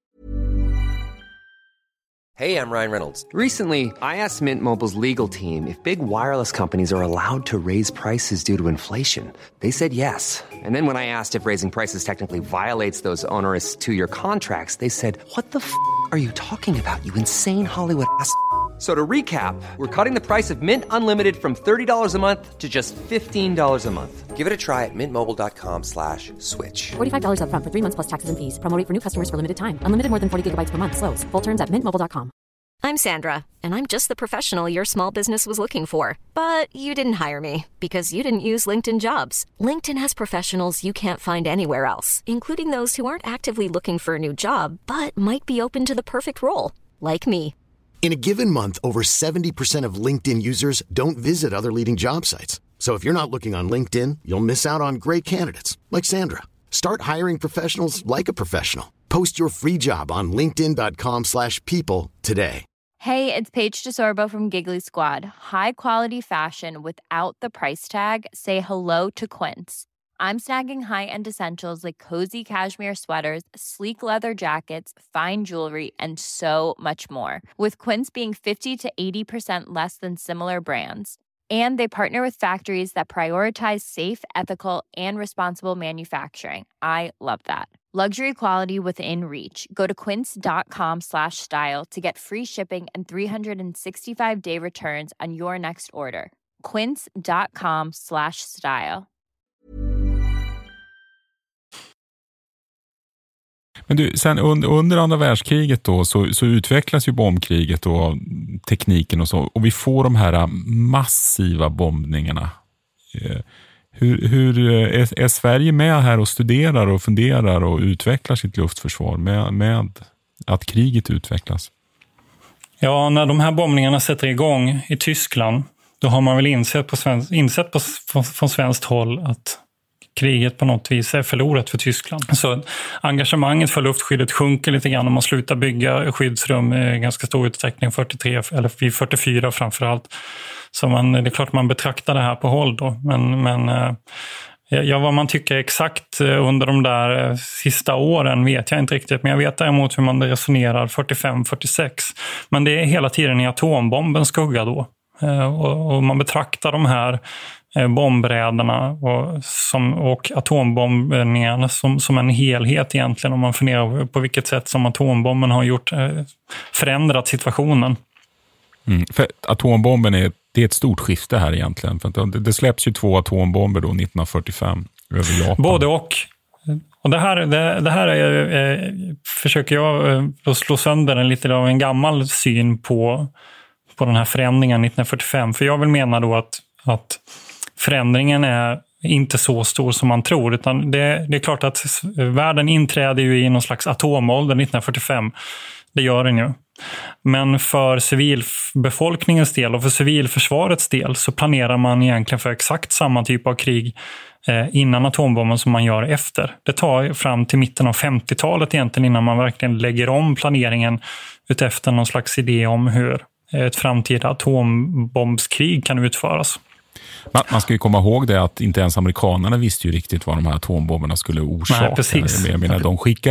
Hey, I'm Ryan Reynolds. Recently, I asked Mint Mobile's legal team if big wireless companies are allowed to raise prices due to inflation. They said yes. And then when I asked if raising prices technically violates those onerous 2-year contracts, they said, "What the f*** are you talking about, you insane Hollywood ass?" So to recap, we're cutting the price of Mint Unlimited from $30 a month to just $15 a month. Give it a try at mintmobile.com/switch. $45 up front for 3 months plus taxes and fees. Promo rate for new customers for limited time. Unlimited more than 40 gigabytes per month. Slows full terms at mintmobile.com. I'm Sandra, and I'm just the professional your small business was looking for. But you didn't hire me because you didn't use LinkedIn Jobs. LinkedIn has professionals you can't find anywhere else, including those who aren't actively looking for a new job, but might be open to the perfect role, like me. In a given month, over 70% of LinkedIn users don't visit other leading job sites. So if you're not looking on LinkedIn, you'll miss out on great candidates like Sandra. Start hiring professionals like a professional. Post your free job on linkedin.com/people today. Hey, it's Paige DeSorbo from Giggly Squad. High quality fashion without the price tag. Say hello to Quince. I'm snagging high-end essentials like cozy cashmere sweaters, sleek leather jackets, fine jewelry, and so much more. With Quince being 50 to 80% less than similar brands. And they partner with factories that prioritize safe, ethical, and responsible manufacturing. I love that. Luxury quality within reach. Go to quince.com/style to get free shipping and 365-day returns on your next order. quince.com/style. Men du, sen under andra världskriget då så utvecklas ju bombkriget och tekniken och så. Och vi får de här massiva bombningarna. Hur är Sverige med här och studerar och funderar och utvecklar sitt luftförsvar med att kriget utvecklas? Ja, när de här bombningarna sätter igång i Tyskland, då har man väl insett från svenskt håll att kriget på något vis är förlorat för Tyskland. Så engagemanget för luftskyddet sjunker lite grann om man slutar bygga skyddsrum i ganska stor utsträckning, 43 eller 44 framförallt. Så det är klart man betraktar det här på håll då. Men vad man tycker exakt under de där sista åren vet jag inte riktigt. Men jag vet däremot hur man resonerar 45-46. Men det är hela tiden i atombombens skugga då. Och man betraktar de här bombräderna och atombombningarna som en helhet egentligen, om man funderar på vilket sätt som atombomben har förändrat situationen. För atombomben är ett stort skifte här egentligen. För det släpps ju 2 atombomber då 1945 över Japan. Både och. Och det här försöker jag slå sönder lite av en gammal syn på den här förändringen 1945. För jag vill mena då att förändringen är inte så stor som man tror, utan det är klart att världen inträder ju i någon slags atomålder 1945. Det gör den ju. Men för civilbefolkningens del och för civilförsvarets del så planerar man egentligen för exakt samma typ av krig innan atombomben som man gör efter. Det tar fram till mitten av 50-talet egentligen innan man verkligen lägger om planeringen utefter någon slags idé om hur ett framtida atombombskrig kan utföras. Man ska ju komma ihåg det att inte ens amerikanerna visste ju riktigt vad de här atombomberna skulle orsaka. Nej, precis. Jag menar,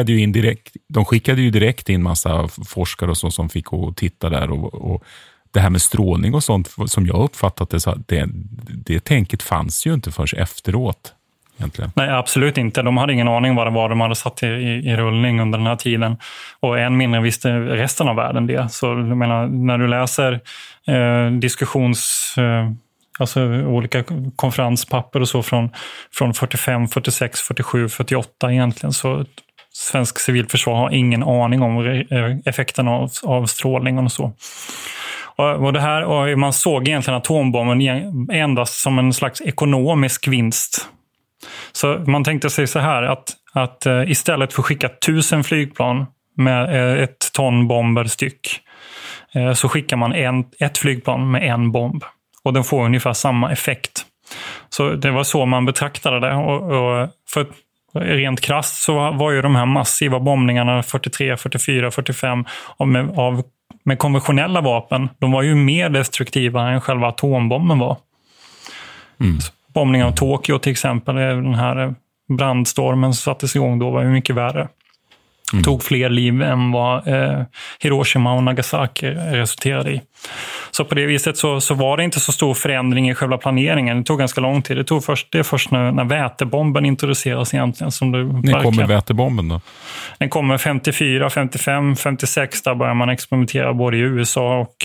de skickade ju direkt in massa forskare och så som fick gå och titta där och det här med strålning och sånt som jag uppfattat det, så det tänket fanns ju inte förrän efteråt egentligen. Nej, absolut inte. De hade ingen aning vad det var de hade satt i rullning under den här tiden. Och än mindre visste resten av världen det. Så jag menar, när du läser Alltså olika konferenspapper och så från 45, 46, 47, 48 egentligen. Så svensk civilförsvar har ingen aning om effekten av strålning och så. Och det här, och man såg egentligen atombomben endast som en slags ekonomisk vinst. Så man tänkte sig så här att istället för att skicka 1000 flygplan med 1 ton bomber styck, så skickar man ett flygplan med en bomb. Och den får ungefär samma effekt. Så det var så man betraktade det. Och för rent krasst så var ju de här massiva bombningarna 43, 44, 45 med konventionella vapen, de var ju mer destruktiva än själva atombomben var. Bombningen av Tokyo till exempel, den här brandstormen som sattes igång då, var ju mycket värre. Tog fler liv än vad Hiroshima och Nagasaki resulterade i. Så på det viset så var det inte så stor förändring i själva planeringen. Det tog ganska lång tid. Det är först när vätebomben introduceras egentligen som det verkar. När kommer vätebomben då? Den kommer 54, 55, 56. Där börjar man experimentera både i USA och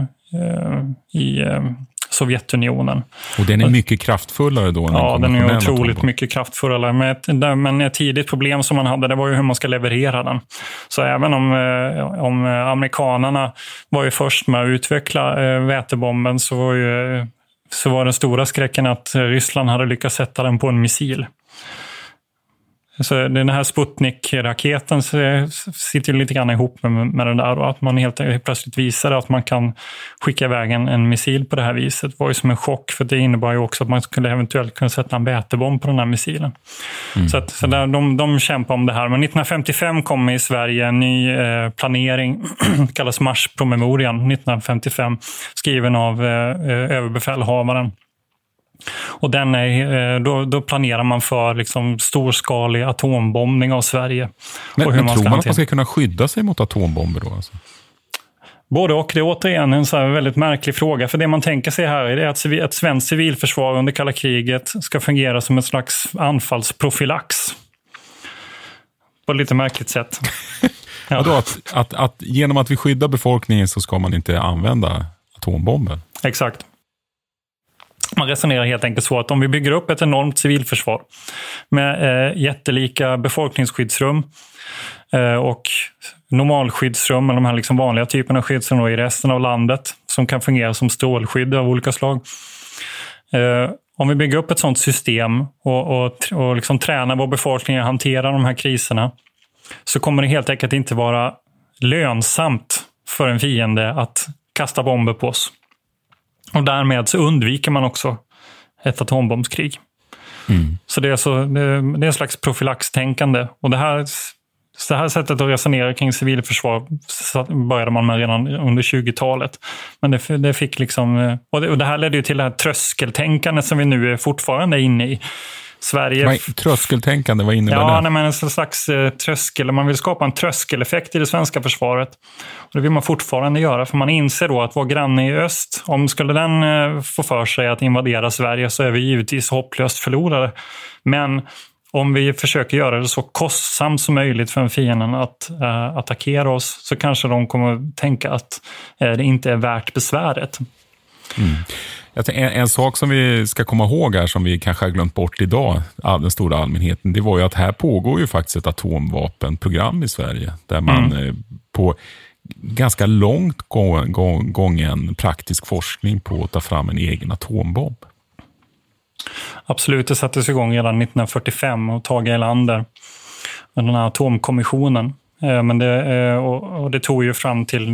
i Sovjetunionen. Och den är mycket kraftfullare då? Ja, den är otroligt mycket kraftfullare. Men ett tidigt problem som man hade, det var ju hur man ska leverera den. Så även om amerikanerna var ju först med att utveckla vätebomben, så var den stora skräcken att Ryssland hade lyckats sätta den på en missil. Så den här Sputnik-raketen sitter lite grann ihop med den där. Och att man helt plötsligt visade att man kan skicka iväg en missil på det här viset var ju som en chock. För det innebar ju också att man skulle eventuellt kunna sätta en vätebomb på den här missilen. Så där, de kämpar om det här. Men 1955 kom i Sverige en ny planering, kallas Marspromemorian 1955, skriven av överbefälhavaren. Och den då planerar man för liksom storskalig atombombning av Sverige. Men tror man att man ska kunna skydda sig mot atombomber då? Alltså? Både och. Det är återigen en så här väldigt märklig fråga. För det man tänker sig här är att ett svenskt civilförsvar under kalla kriget ska fungera som ett slags anfallsprofylax. På ett lite märkligt sätt. Ja. Då att genom att vi skyddar befolkningen så ska man inte använda atombomber? Exakt. Man resonerar helt enkelt så att om vi bygger upp ett enormt civilförsvar med jättelika befolkningsskyddsrum och normalskyddsrum, eller de här liksom vanliga typerna av skyddsrum i resten av landet som kan fungera som strålskydd av olika slag. Om vi bygger upp ett sådant system och liksom tränar vår befolkning att hantera de här kriserna, så kommer det helt enkelt inte vara lönsamt för en fiende att kasta bomber på oss. Och därmed så undviker man också ett atombombskrig. Så det är en slags profylaxtänkande. Och det här sättet att resonera kring civilförsvar började man med redan under 20-talet. Men det fick liksom... Och det här ledde ju till det här tröskeltänkandet som vi nu är fortfarande inne i. Sverige... Tröskeltänkande, vad innebär det? Ja, men en slags tröskel. Man vill skapa en tröskeleffekt i det svenska försvaret. Och det vill man fortfarande göra. För man inser då att vår granne i öst, om skulle den få för sig att invadera Sverige, så är vi givetvis hopplöst förlorade. Men om vi försöker göra det så kostsamt som möjligt för en fienden att attackera oss, så kanske de kommer tänka att det inte är värt besväret. En sak som vi ska komma ihåg här, som vi kanske har glömt bort idag, den stora allmänheten, det var ju att här pågår ju faktiskt ett atomvapenprogram i Sverige, där man på ganska långt gången praktisk forskning på att ta fram en egen atombomb. Absolut, det sattes igång redan 1945 och Tage Erlander med den här atomkommissionen. Men det tog ju fram till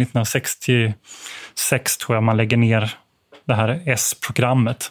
1966 tror jag man lägger ner det här S-programmet.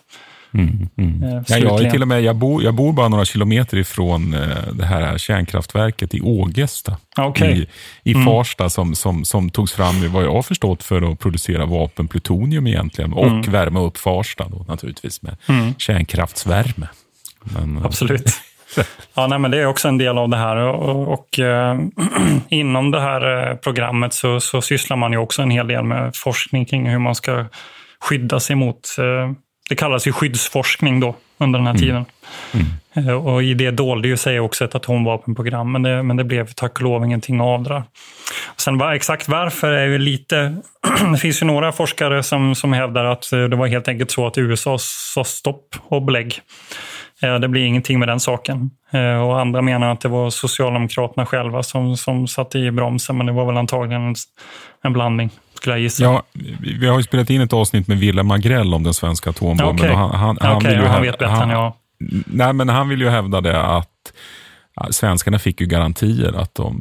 Jag bor bara några kilometer ifrån det här kärnkraftverket i Ågesta. I Farsta som togs fram, vad jag har förstått, för att producera vapenplutonium egentligen. Och värma upp Farsta då, naturligtvis med kärnkraftsvärme. Absolut. Ja, men det är också en del av det här. Och inom det här programmet så sysslar man ju också en hel del med forskning kring hur man ska skydda sig mot Det kallas ju skyddsforskning då under den här tiden. Och i det dolde ju sig också ett atomvapenprogram, men det blev tack och lov ingenting av det där. Sen exakt varför är ju lite... Det finns ju några forskare som hävdar att det var helt enkelt så att USA sa stopp och belägg. Det blir ingenting med den saken. Och andra menar att det var Socialdemokraterna själva som satte i bromsen, men det var väl antagligen en blandning, skulle jag gissa. Ja, vi har ju spelat in ett avsnitt med Willem Agrell om den svenska atombomben. Okay. Och han vet bättre än jag. Nej, men han vill ju hävda det att svenskarna fick ju garantier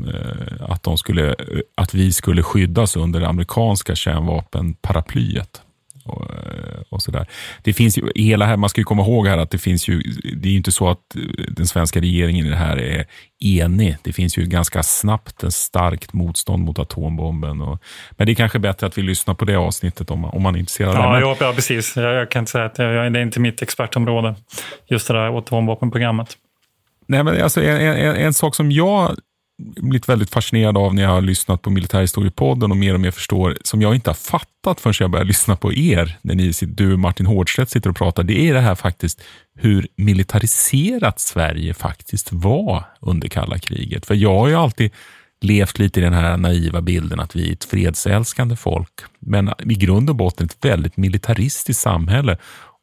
att vi skulle skyddas under det amerikanska kärnvapenparaplyet. Och sådär. Det finns ju hela här, man ska ju komma ihåg här att det är ju inte så att den svenska regeringen i det här är enig. Det finns ju ganska snabbt ett starkt motstånd mot atombomben. Men det är kanske bättre att vi lyssnar på det avsnittet om man är intresserad av det. Ja, precis. Jag kan inte säga att det är inte mitt expertområde, just det där atomvapenprogrammet. Nej, men alltså en sak som jag blivit väldigt fascinerad av när jag har lyssnat på Militärhistoriepodden och mer förstår, som jag inte har fattat förrän jag börjar lyssna på er när du och Martin Hårdstedt sitter och pratar, det är det här faktiskt hur militariserat Sverige faktiskt var under kalla kriget. För jag har ju alltid levt lite i den här naiva bilden att vi är ett fredsälskande folk, men i grund och botten ett väldigt militaristiskt samhälle.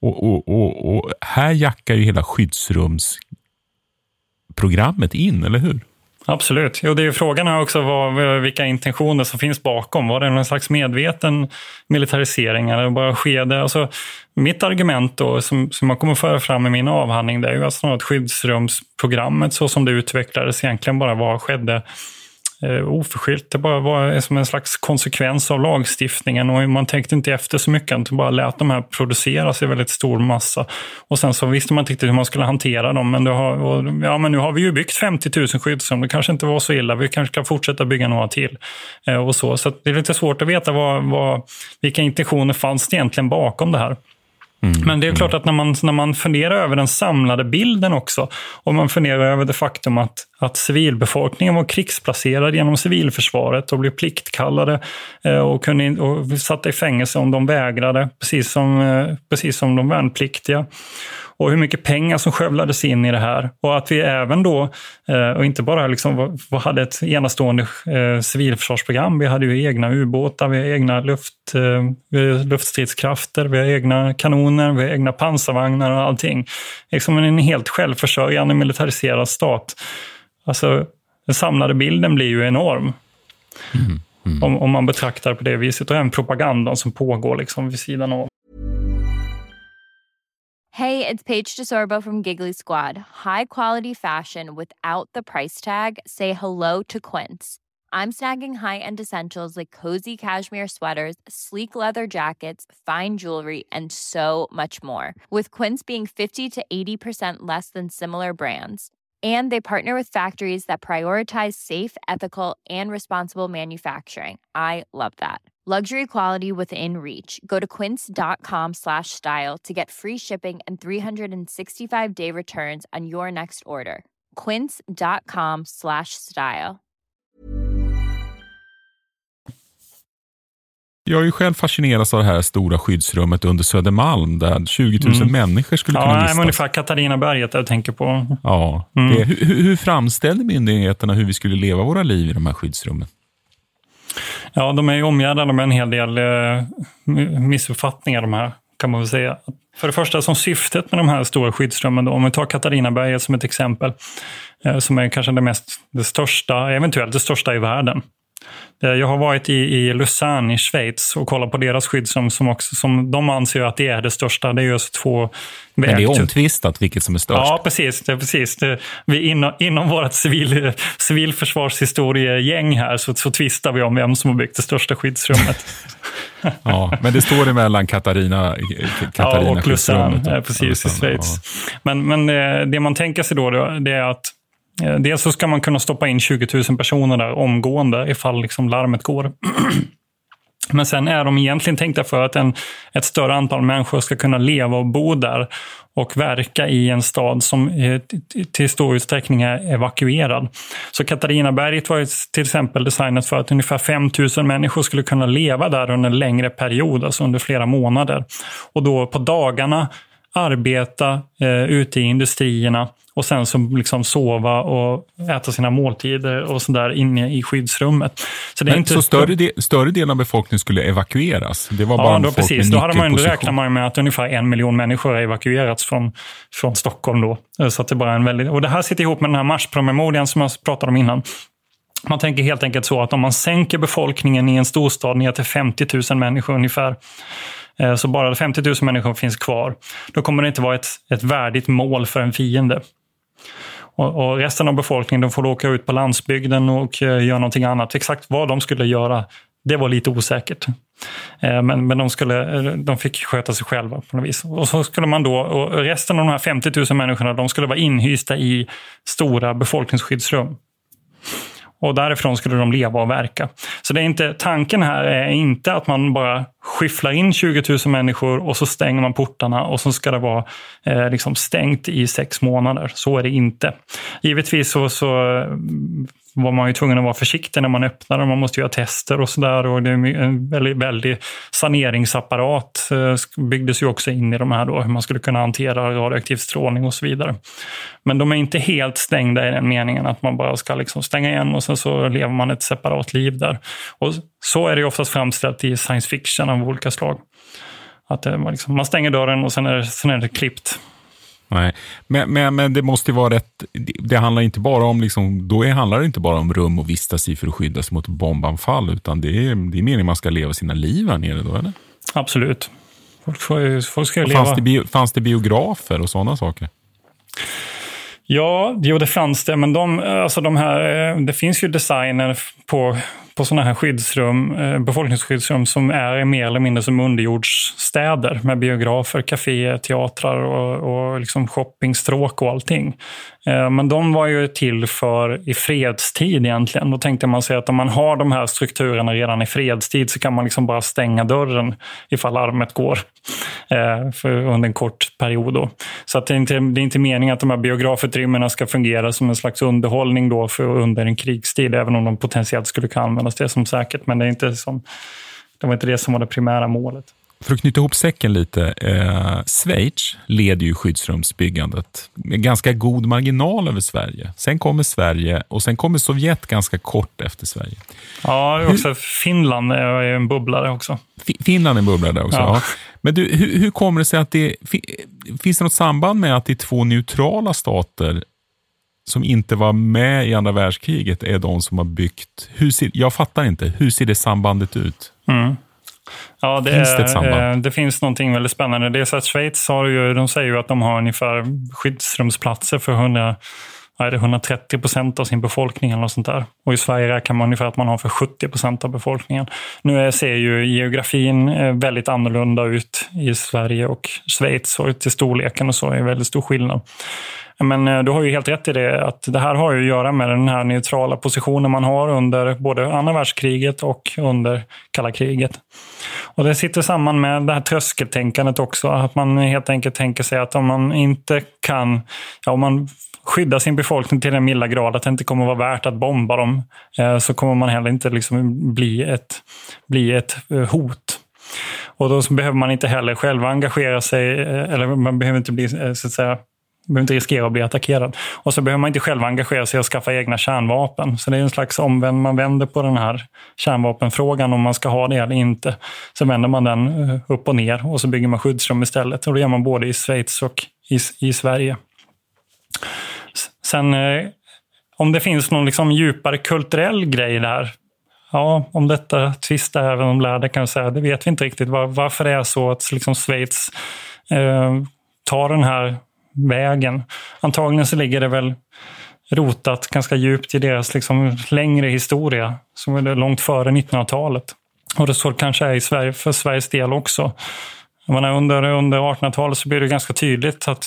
Och här jackar ju hela skyddsrumsprogrammet in, eller hur? Absolut. Jo, det är ju frågan här också vilka intentioner som finns bakom. Var det någon slags medveten militarisering eller bara skede? Alltså, mitt argument då, som jag kommer föra fram i min avhandling, det är ju att skyddsrumsprogrammet så som det utvecklades egentligen bara skedde oförskyllt. Det bara var som en slags konsekvens av lagstiftningen och man tänkte inte efter så mycket, inte bara lät de här produceras i väldigt stor massa. Och sen så visste man inte riktigt hur man skulle hantera dem, men nu har vi ju byggt 50 000 skyddsrum, det kanske inte var så illa, vi kanske ska fortsätta bygga några till. Och så det är lite svårt att veta vilka intentioner fanns det egentligen bakom det här. Men det är klart att när man funderar över den samlade bilden också, och man funderar över det faktum att civilbefolkningen var krigsplacerad genom civilförsvaret och blev pliktkallade och satta i fängelse om de vägrade, precis som de värnpliktiga. Och hur mycket pengar som skövlades in i det här. Och att vi även då, och inte bara liksom hade ett enastående civilförsvarsprogram. Vi hade ju egna ubåtar, vi har egna luftstridskrafter, vi har egna kanoner, vi har egna pansarvagnar och allting. Liksom en helt självförsörjande militariserad stat. Alltså den samlade bilden blir ju enorm. Om man betraktar på det viset. Och även propagandan som pågår liksom vid sidan av. Hey, it's Paige DeSorbo from Giggly Squad. High quality fashion without the price tag. Say hello to Quince. I'm snagging high-end essentials like cozy cashmere sweaters, sleek leather jackets, fine jewelry, and so much more. With Quince being 50 to 80% less than similar brands. And they partner with factories that prioritize safe, ethical, and responsible manufacturing. I love that. Luxury quality within reach. Go to quince.com/style to get free shipping and 365-day returns on your next order. Quince.com/style. Jag är ju själv fascinerad av det här stora skyddsrummet under Södermalm där 20 000 människor skulle kunna vistas. Ja, ungefär Katarinaberget jag tänker på. Ja. Hur framställde myndigheterna hur vi skulle leva våra liv i de här skyddsrummen? Ja, de är ju omgärdade med en hel del missuppfattningar de här, kan man väl säga. För det första som syftet med de här stora skyddsrummen då, om vi tar Katarinaberget som ett exempel, som är kanske det största, eventuellt det största i världen. Jag har varit i Lausanne i Schweiz och kollat på deras skyddsrum som de anser att det är det största. Det är just 2 väg. Men det är omtvistat vilket som är störst. Ja, precis. Vi inom vårt civilförsvarshistoriegäng här så tvistar vi om vem som har byggt det största skyddsrummet. Ja, men det står emellan Katarina och Lausanne, precis, i Schweiz. Ja. Men det man tänker sig då det är att dels så ska man kunna stoppa in 20 000 personer där omgående ifall liksom larmet går. Men sen är de egentligen tänkta för att ett större antal människor ska kunna leva och bo där och verka i en stad som till stor utsträckning är evakuerad. Så Katarinaberget var till exempel designat för att ungefär 5 000 människor skulle kunna leva där under en längre period, alltså under flera månader. Och då på dagarna arbeta ute i industrierna och sen så liksom sova och äta sina måltider och så där inne i skyddsrummet. Så det är inte så större delen av befolkningen skulle evakueras? Det var bara ja, då precis. Då hade man ändå räknat med att ungefär 1 miljon människor har evakuerats från Stockholm då. Så att det bara är en väldigt... Och det här sitter ihop med den här marspromemorian som jag pratade om innan. Man tänker helt enkelt så att om man sänker befolkningen i en storstad ner till 50 000 människor ungefär, så bara 50 000 människor finns kvar, då kommer det inte vara ett värdigt mål för en fiende. Och resten av befolkningen, de får åka ut på landsbygden och göra någonting annat. Exakt vad de skulle göra, det var lite osäkert. Men de fick sköta sig själva på något vis. Och så skulle man då, och resten av de här 50 000 människorna, de skulle vara inhysta i stora befolkningsskyddsrum. Och därifrån skulle de leva och verka. Så det är inte, tanken här är inte att man bara skyfflar in 20 000 människor och så stänger man portarna och så ska det vara liksom stängt i 6 månader. Så är det inte. Givetvis så var man ju tvungen att vara försiktig när man öppnar och man måste göra tester och sådär. Och det är en väldigt saneringsapparat byggdes ju också in i de här då, hur man skulle kunna hantera radioaktiv strålning och så vidare. Men de är inte helt stängda i den meningen att man bara ska liksom stänga igen och sen så lever man ett separat liv där. Och så är det ju oftast framställt i science fiction av olika slag. Att man stänger dörren och sen är det klippt. Nej, men det måste ju vara rätt. Det handlar inte bara om handlar det inte bara om rum och vistas i för att skyddas mot bombanfall, utan det är meningen man ska leva sina liv här nere då, eller? Absolut. Folk ska leva. Fanns det biografer och sådana saker? Ja, det fanns det, men det finns ju designer på sådana här skyddsrum, befolkningsskyddsrum som är mer eller mindre som underjordsstäder med biografer, kaféer, teatrar och liksom shoppingstråk och allting. Men de var ju till för i fredstid egentligen. Då tänkte man sig att om man har de här strukturerna redan i fredstid så kan man liksom bara stänga dörren ifall larmet går under en kort period då. Så att det är inte meningen att de här biografutrymmena ska fungera som en slags underhållning då för under en krigstid, även om de potentiellt skulle kunna användas det som säkert, men det var inte det som var det primära målet. För att knyta ihop säcken lite, Schweiz leder ju skyddsrumsbyggandet med ganska god marginal över Sverige. Sen kommer Sverige och sen kommer Sovjet ganska kort efter Sverige. Ja, också Finland är en bubblare också. Finland är en bubblare också, ja. Men du, hur kommer det sig att finns det något samband med att det är 2 neutrala stater som inte var med i andra världskriget är de som har byggt... Jag fattar inte, hur ser det sambandet ut? Mm. Ja, finns det ett samband? Det finns någonting väldigt spännande. Det är så att Schweiz de säger ju att de har ungefär skyddsrumsplatser för 130% av sin befolkning eller något sånt där. Och i Sverige räknar man ungefär att man har för 70% av befolkningen. Nu ser ju geografin väldigt annorlunda ut i Sverige och Schweiz, och till storleken och så är väldigt stor skillnad. Men du har ju helt rätt i det, att det här har ju att göra med den här neutrala positionen man har under både andra världskriget och under kalla kriget. Och det sitter samman med det här tröskeltänkandet också, att man helt enkelt tänker sig att om man inte kan, om man skyddar sin befolkning till den milda grad att det inte kommer vara värt att bomba dem, så kommer man heller inte liksom bli ett hot. Och då behöver man inte heller själv engagera sig, eller man behöver inte bli, så att säga, behöver inte riskera att bli attackerad. Och så behöver man inte själv engagera sig och skaffa egna kärnvapen. Så det är en slags man vänder på den här kärnvapenfrågan om man ska ha det eller inte. Så vänder man den upp och ner och så bygger man skyddsrum istället. Och det gör man både i Schweiz och i Sverige. Sen om det finns någon liksom djupare kulturell grej där, ja, om detta tvistar även om lärde kan jag säga, det vet vi inte riktigt. Varför det är så att liksom Schweiz tar den här vägen. Antagligen så ligger det väl rotat ganska djupt i deras liksom längre historia som är långt före 1900-talet. Och det så kanske är i Sverige, för Sveriges del också. Under 1800-talet så blir det ganska tydligt att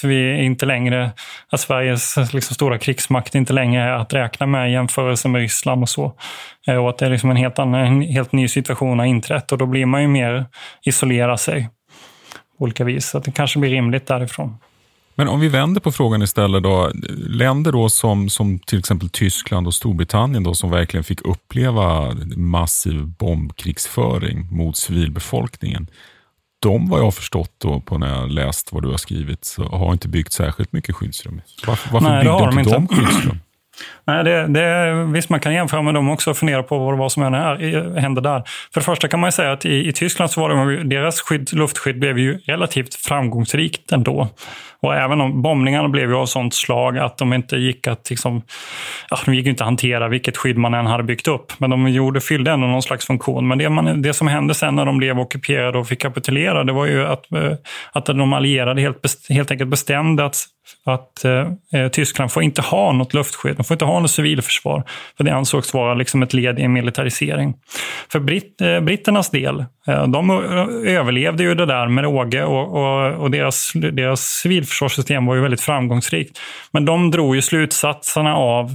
Sveriges liksom stora krigsmakt inte längre är att räkna med i jämförelse med Ryssland och så. Och att det är liksom en helt ny situation har inträtt, och då blir man ju mer isolera sig på olika vis. Så att det kanske blir rimligt därifrån. Men om vi vänder på frågan istället då, länder då som till exempel Tyskland och Storbritannien då, som verkligen fick uppleva massiv bombkrigsföring mot civilbefolkningen, de, vad jag har förstått då på när jag läst vad du har skrivit, så har inte byggt särskilt mycket skyddsrum. Varför byggde inte de skyddsrum? Nej, visst, man kan jämföra med dem också och fundera på vad som händer där. För det första kan man ju säga att i Tyskland så var deras luftskydd blev ju relativt framgångsrikt ändå. Och även om bombningarna blev ju av sånt slag att de inte gick att de gick inte att hantera vilket skydd man än hade byggt upp. Men de fyllde ändå någon slags funktion. Men det som hände sen när de blev ockuperade och fick kapitulera, det var ju att de allierade helt enkelt bestämde att Tyskland får inte ha något luftskydd. De får inte ha något civilförsvar. För det ansågs vara liksom ett led i en militarisering. För britternas del, de överlevde ju det där med råge, och deras civilförsvarssystem var ju väldigt framgångsrikt. Men de drog ju slutsatserna av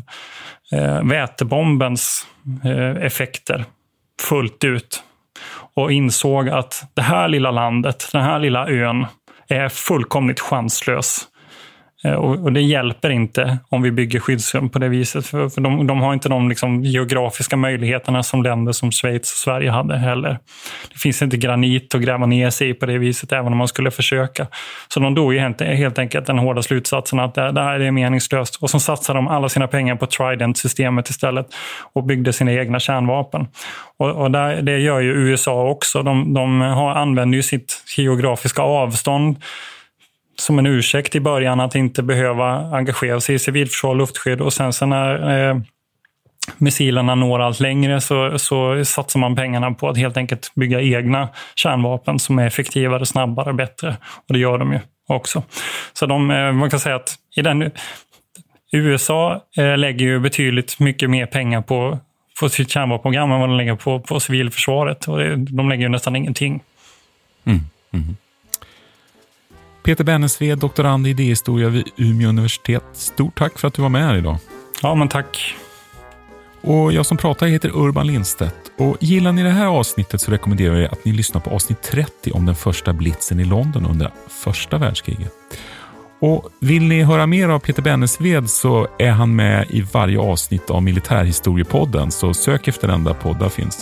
vätebombens effekter fullt ut. Och insåg att det här lilla landet, den här lilla ön är fullkomligt chanslös. Och det hjälper inte om vi bygger skyddsrum på det viset. För de har inte de liksom geografiska möjligheterna som länder som Schweiz och Sverige hade heller. Det finns inte granit att gräva ner sig på det viset även om man skulle försöka. Så de drog ju helt enkelt den hårda slutsatsen att det här är meningslöst. Och så satsade de alla sina pengar på Trident-systemet istället och byggde sina egna kärnvapen. Och det gör ju USA också. De använder ju sitt geografiska avstånd som en ursäkt i början att inte behöva engagera sig i civilförsvar och luftskydd, och sen när missilerna når allt längre så satsar man pengarna på att helt enkelt bygga egna kärnvapen som är effektivare, snabbare, bättre, och det gör de ju också. Så man kan säga att USA lägger ju betydligt mycket mer pengar på sitt kärnvapenprogram än vad de lägger på civilförsvaret, och de lägger ju nästan ingenting. Peter Bennesved, doktorand i idéhistoria vid Umeå universitet. Stort tack för att du var med här idag. Ja, men tack. Och jag som pratar heter Urban Lindstedt. Och gillar ni det här avsnittet så rekommenderar jag att ni lyssnar på avsnitt 30 om den första blitzen i London under första världskriget. Och vill ni höra mer av Peter Bennesved så är han med i varje avsnitt av Militärhistoriepodden, så sök efter den där poddar finns.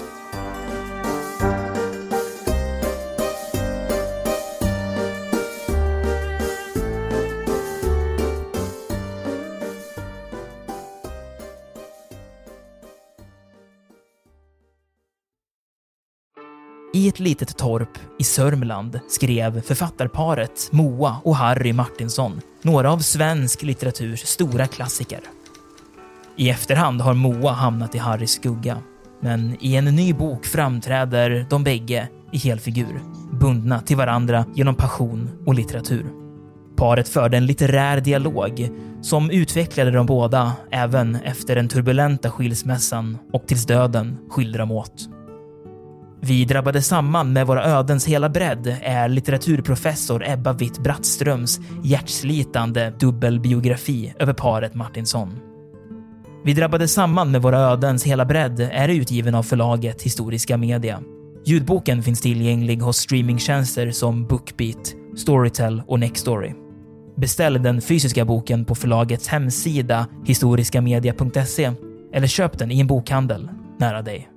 I ett litet torp i Sörmland skrev författarparet Moa och Harry Martinsson några av svensk litteraturs stora klassiker. I efterhand har Moa hamnat i Harrys skugga, men i en ny bok framträder de bägge i helfigur, bundna till varandra genom passion och litteratur. Paret förde en litterär dialog som utvecklade de båda även efter den turbulenta skilsmässan och tills döden skilde dem åt. Vi drabbade samman med våra ödens hela bredd är litteraturprofessor Ebba Witt-Brattströms hjärtslitande dubbelbiografi över paret Martinsson. Vi drabbade samman med våra ödens hela bredd är utgiven av förlaget Historiska Media. Ljudboken finns tillgänglig hos streamingtjänster som Bookbeat, Storytel och Nextory. Beställ den fysiska boken på förlagets hemsida historiskamedia.se eller köp den i en bokhandel nära dig.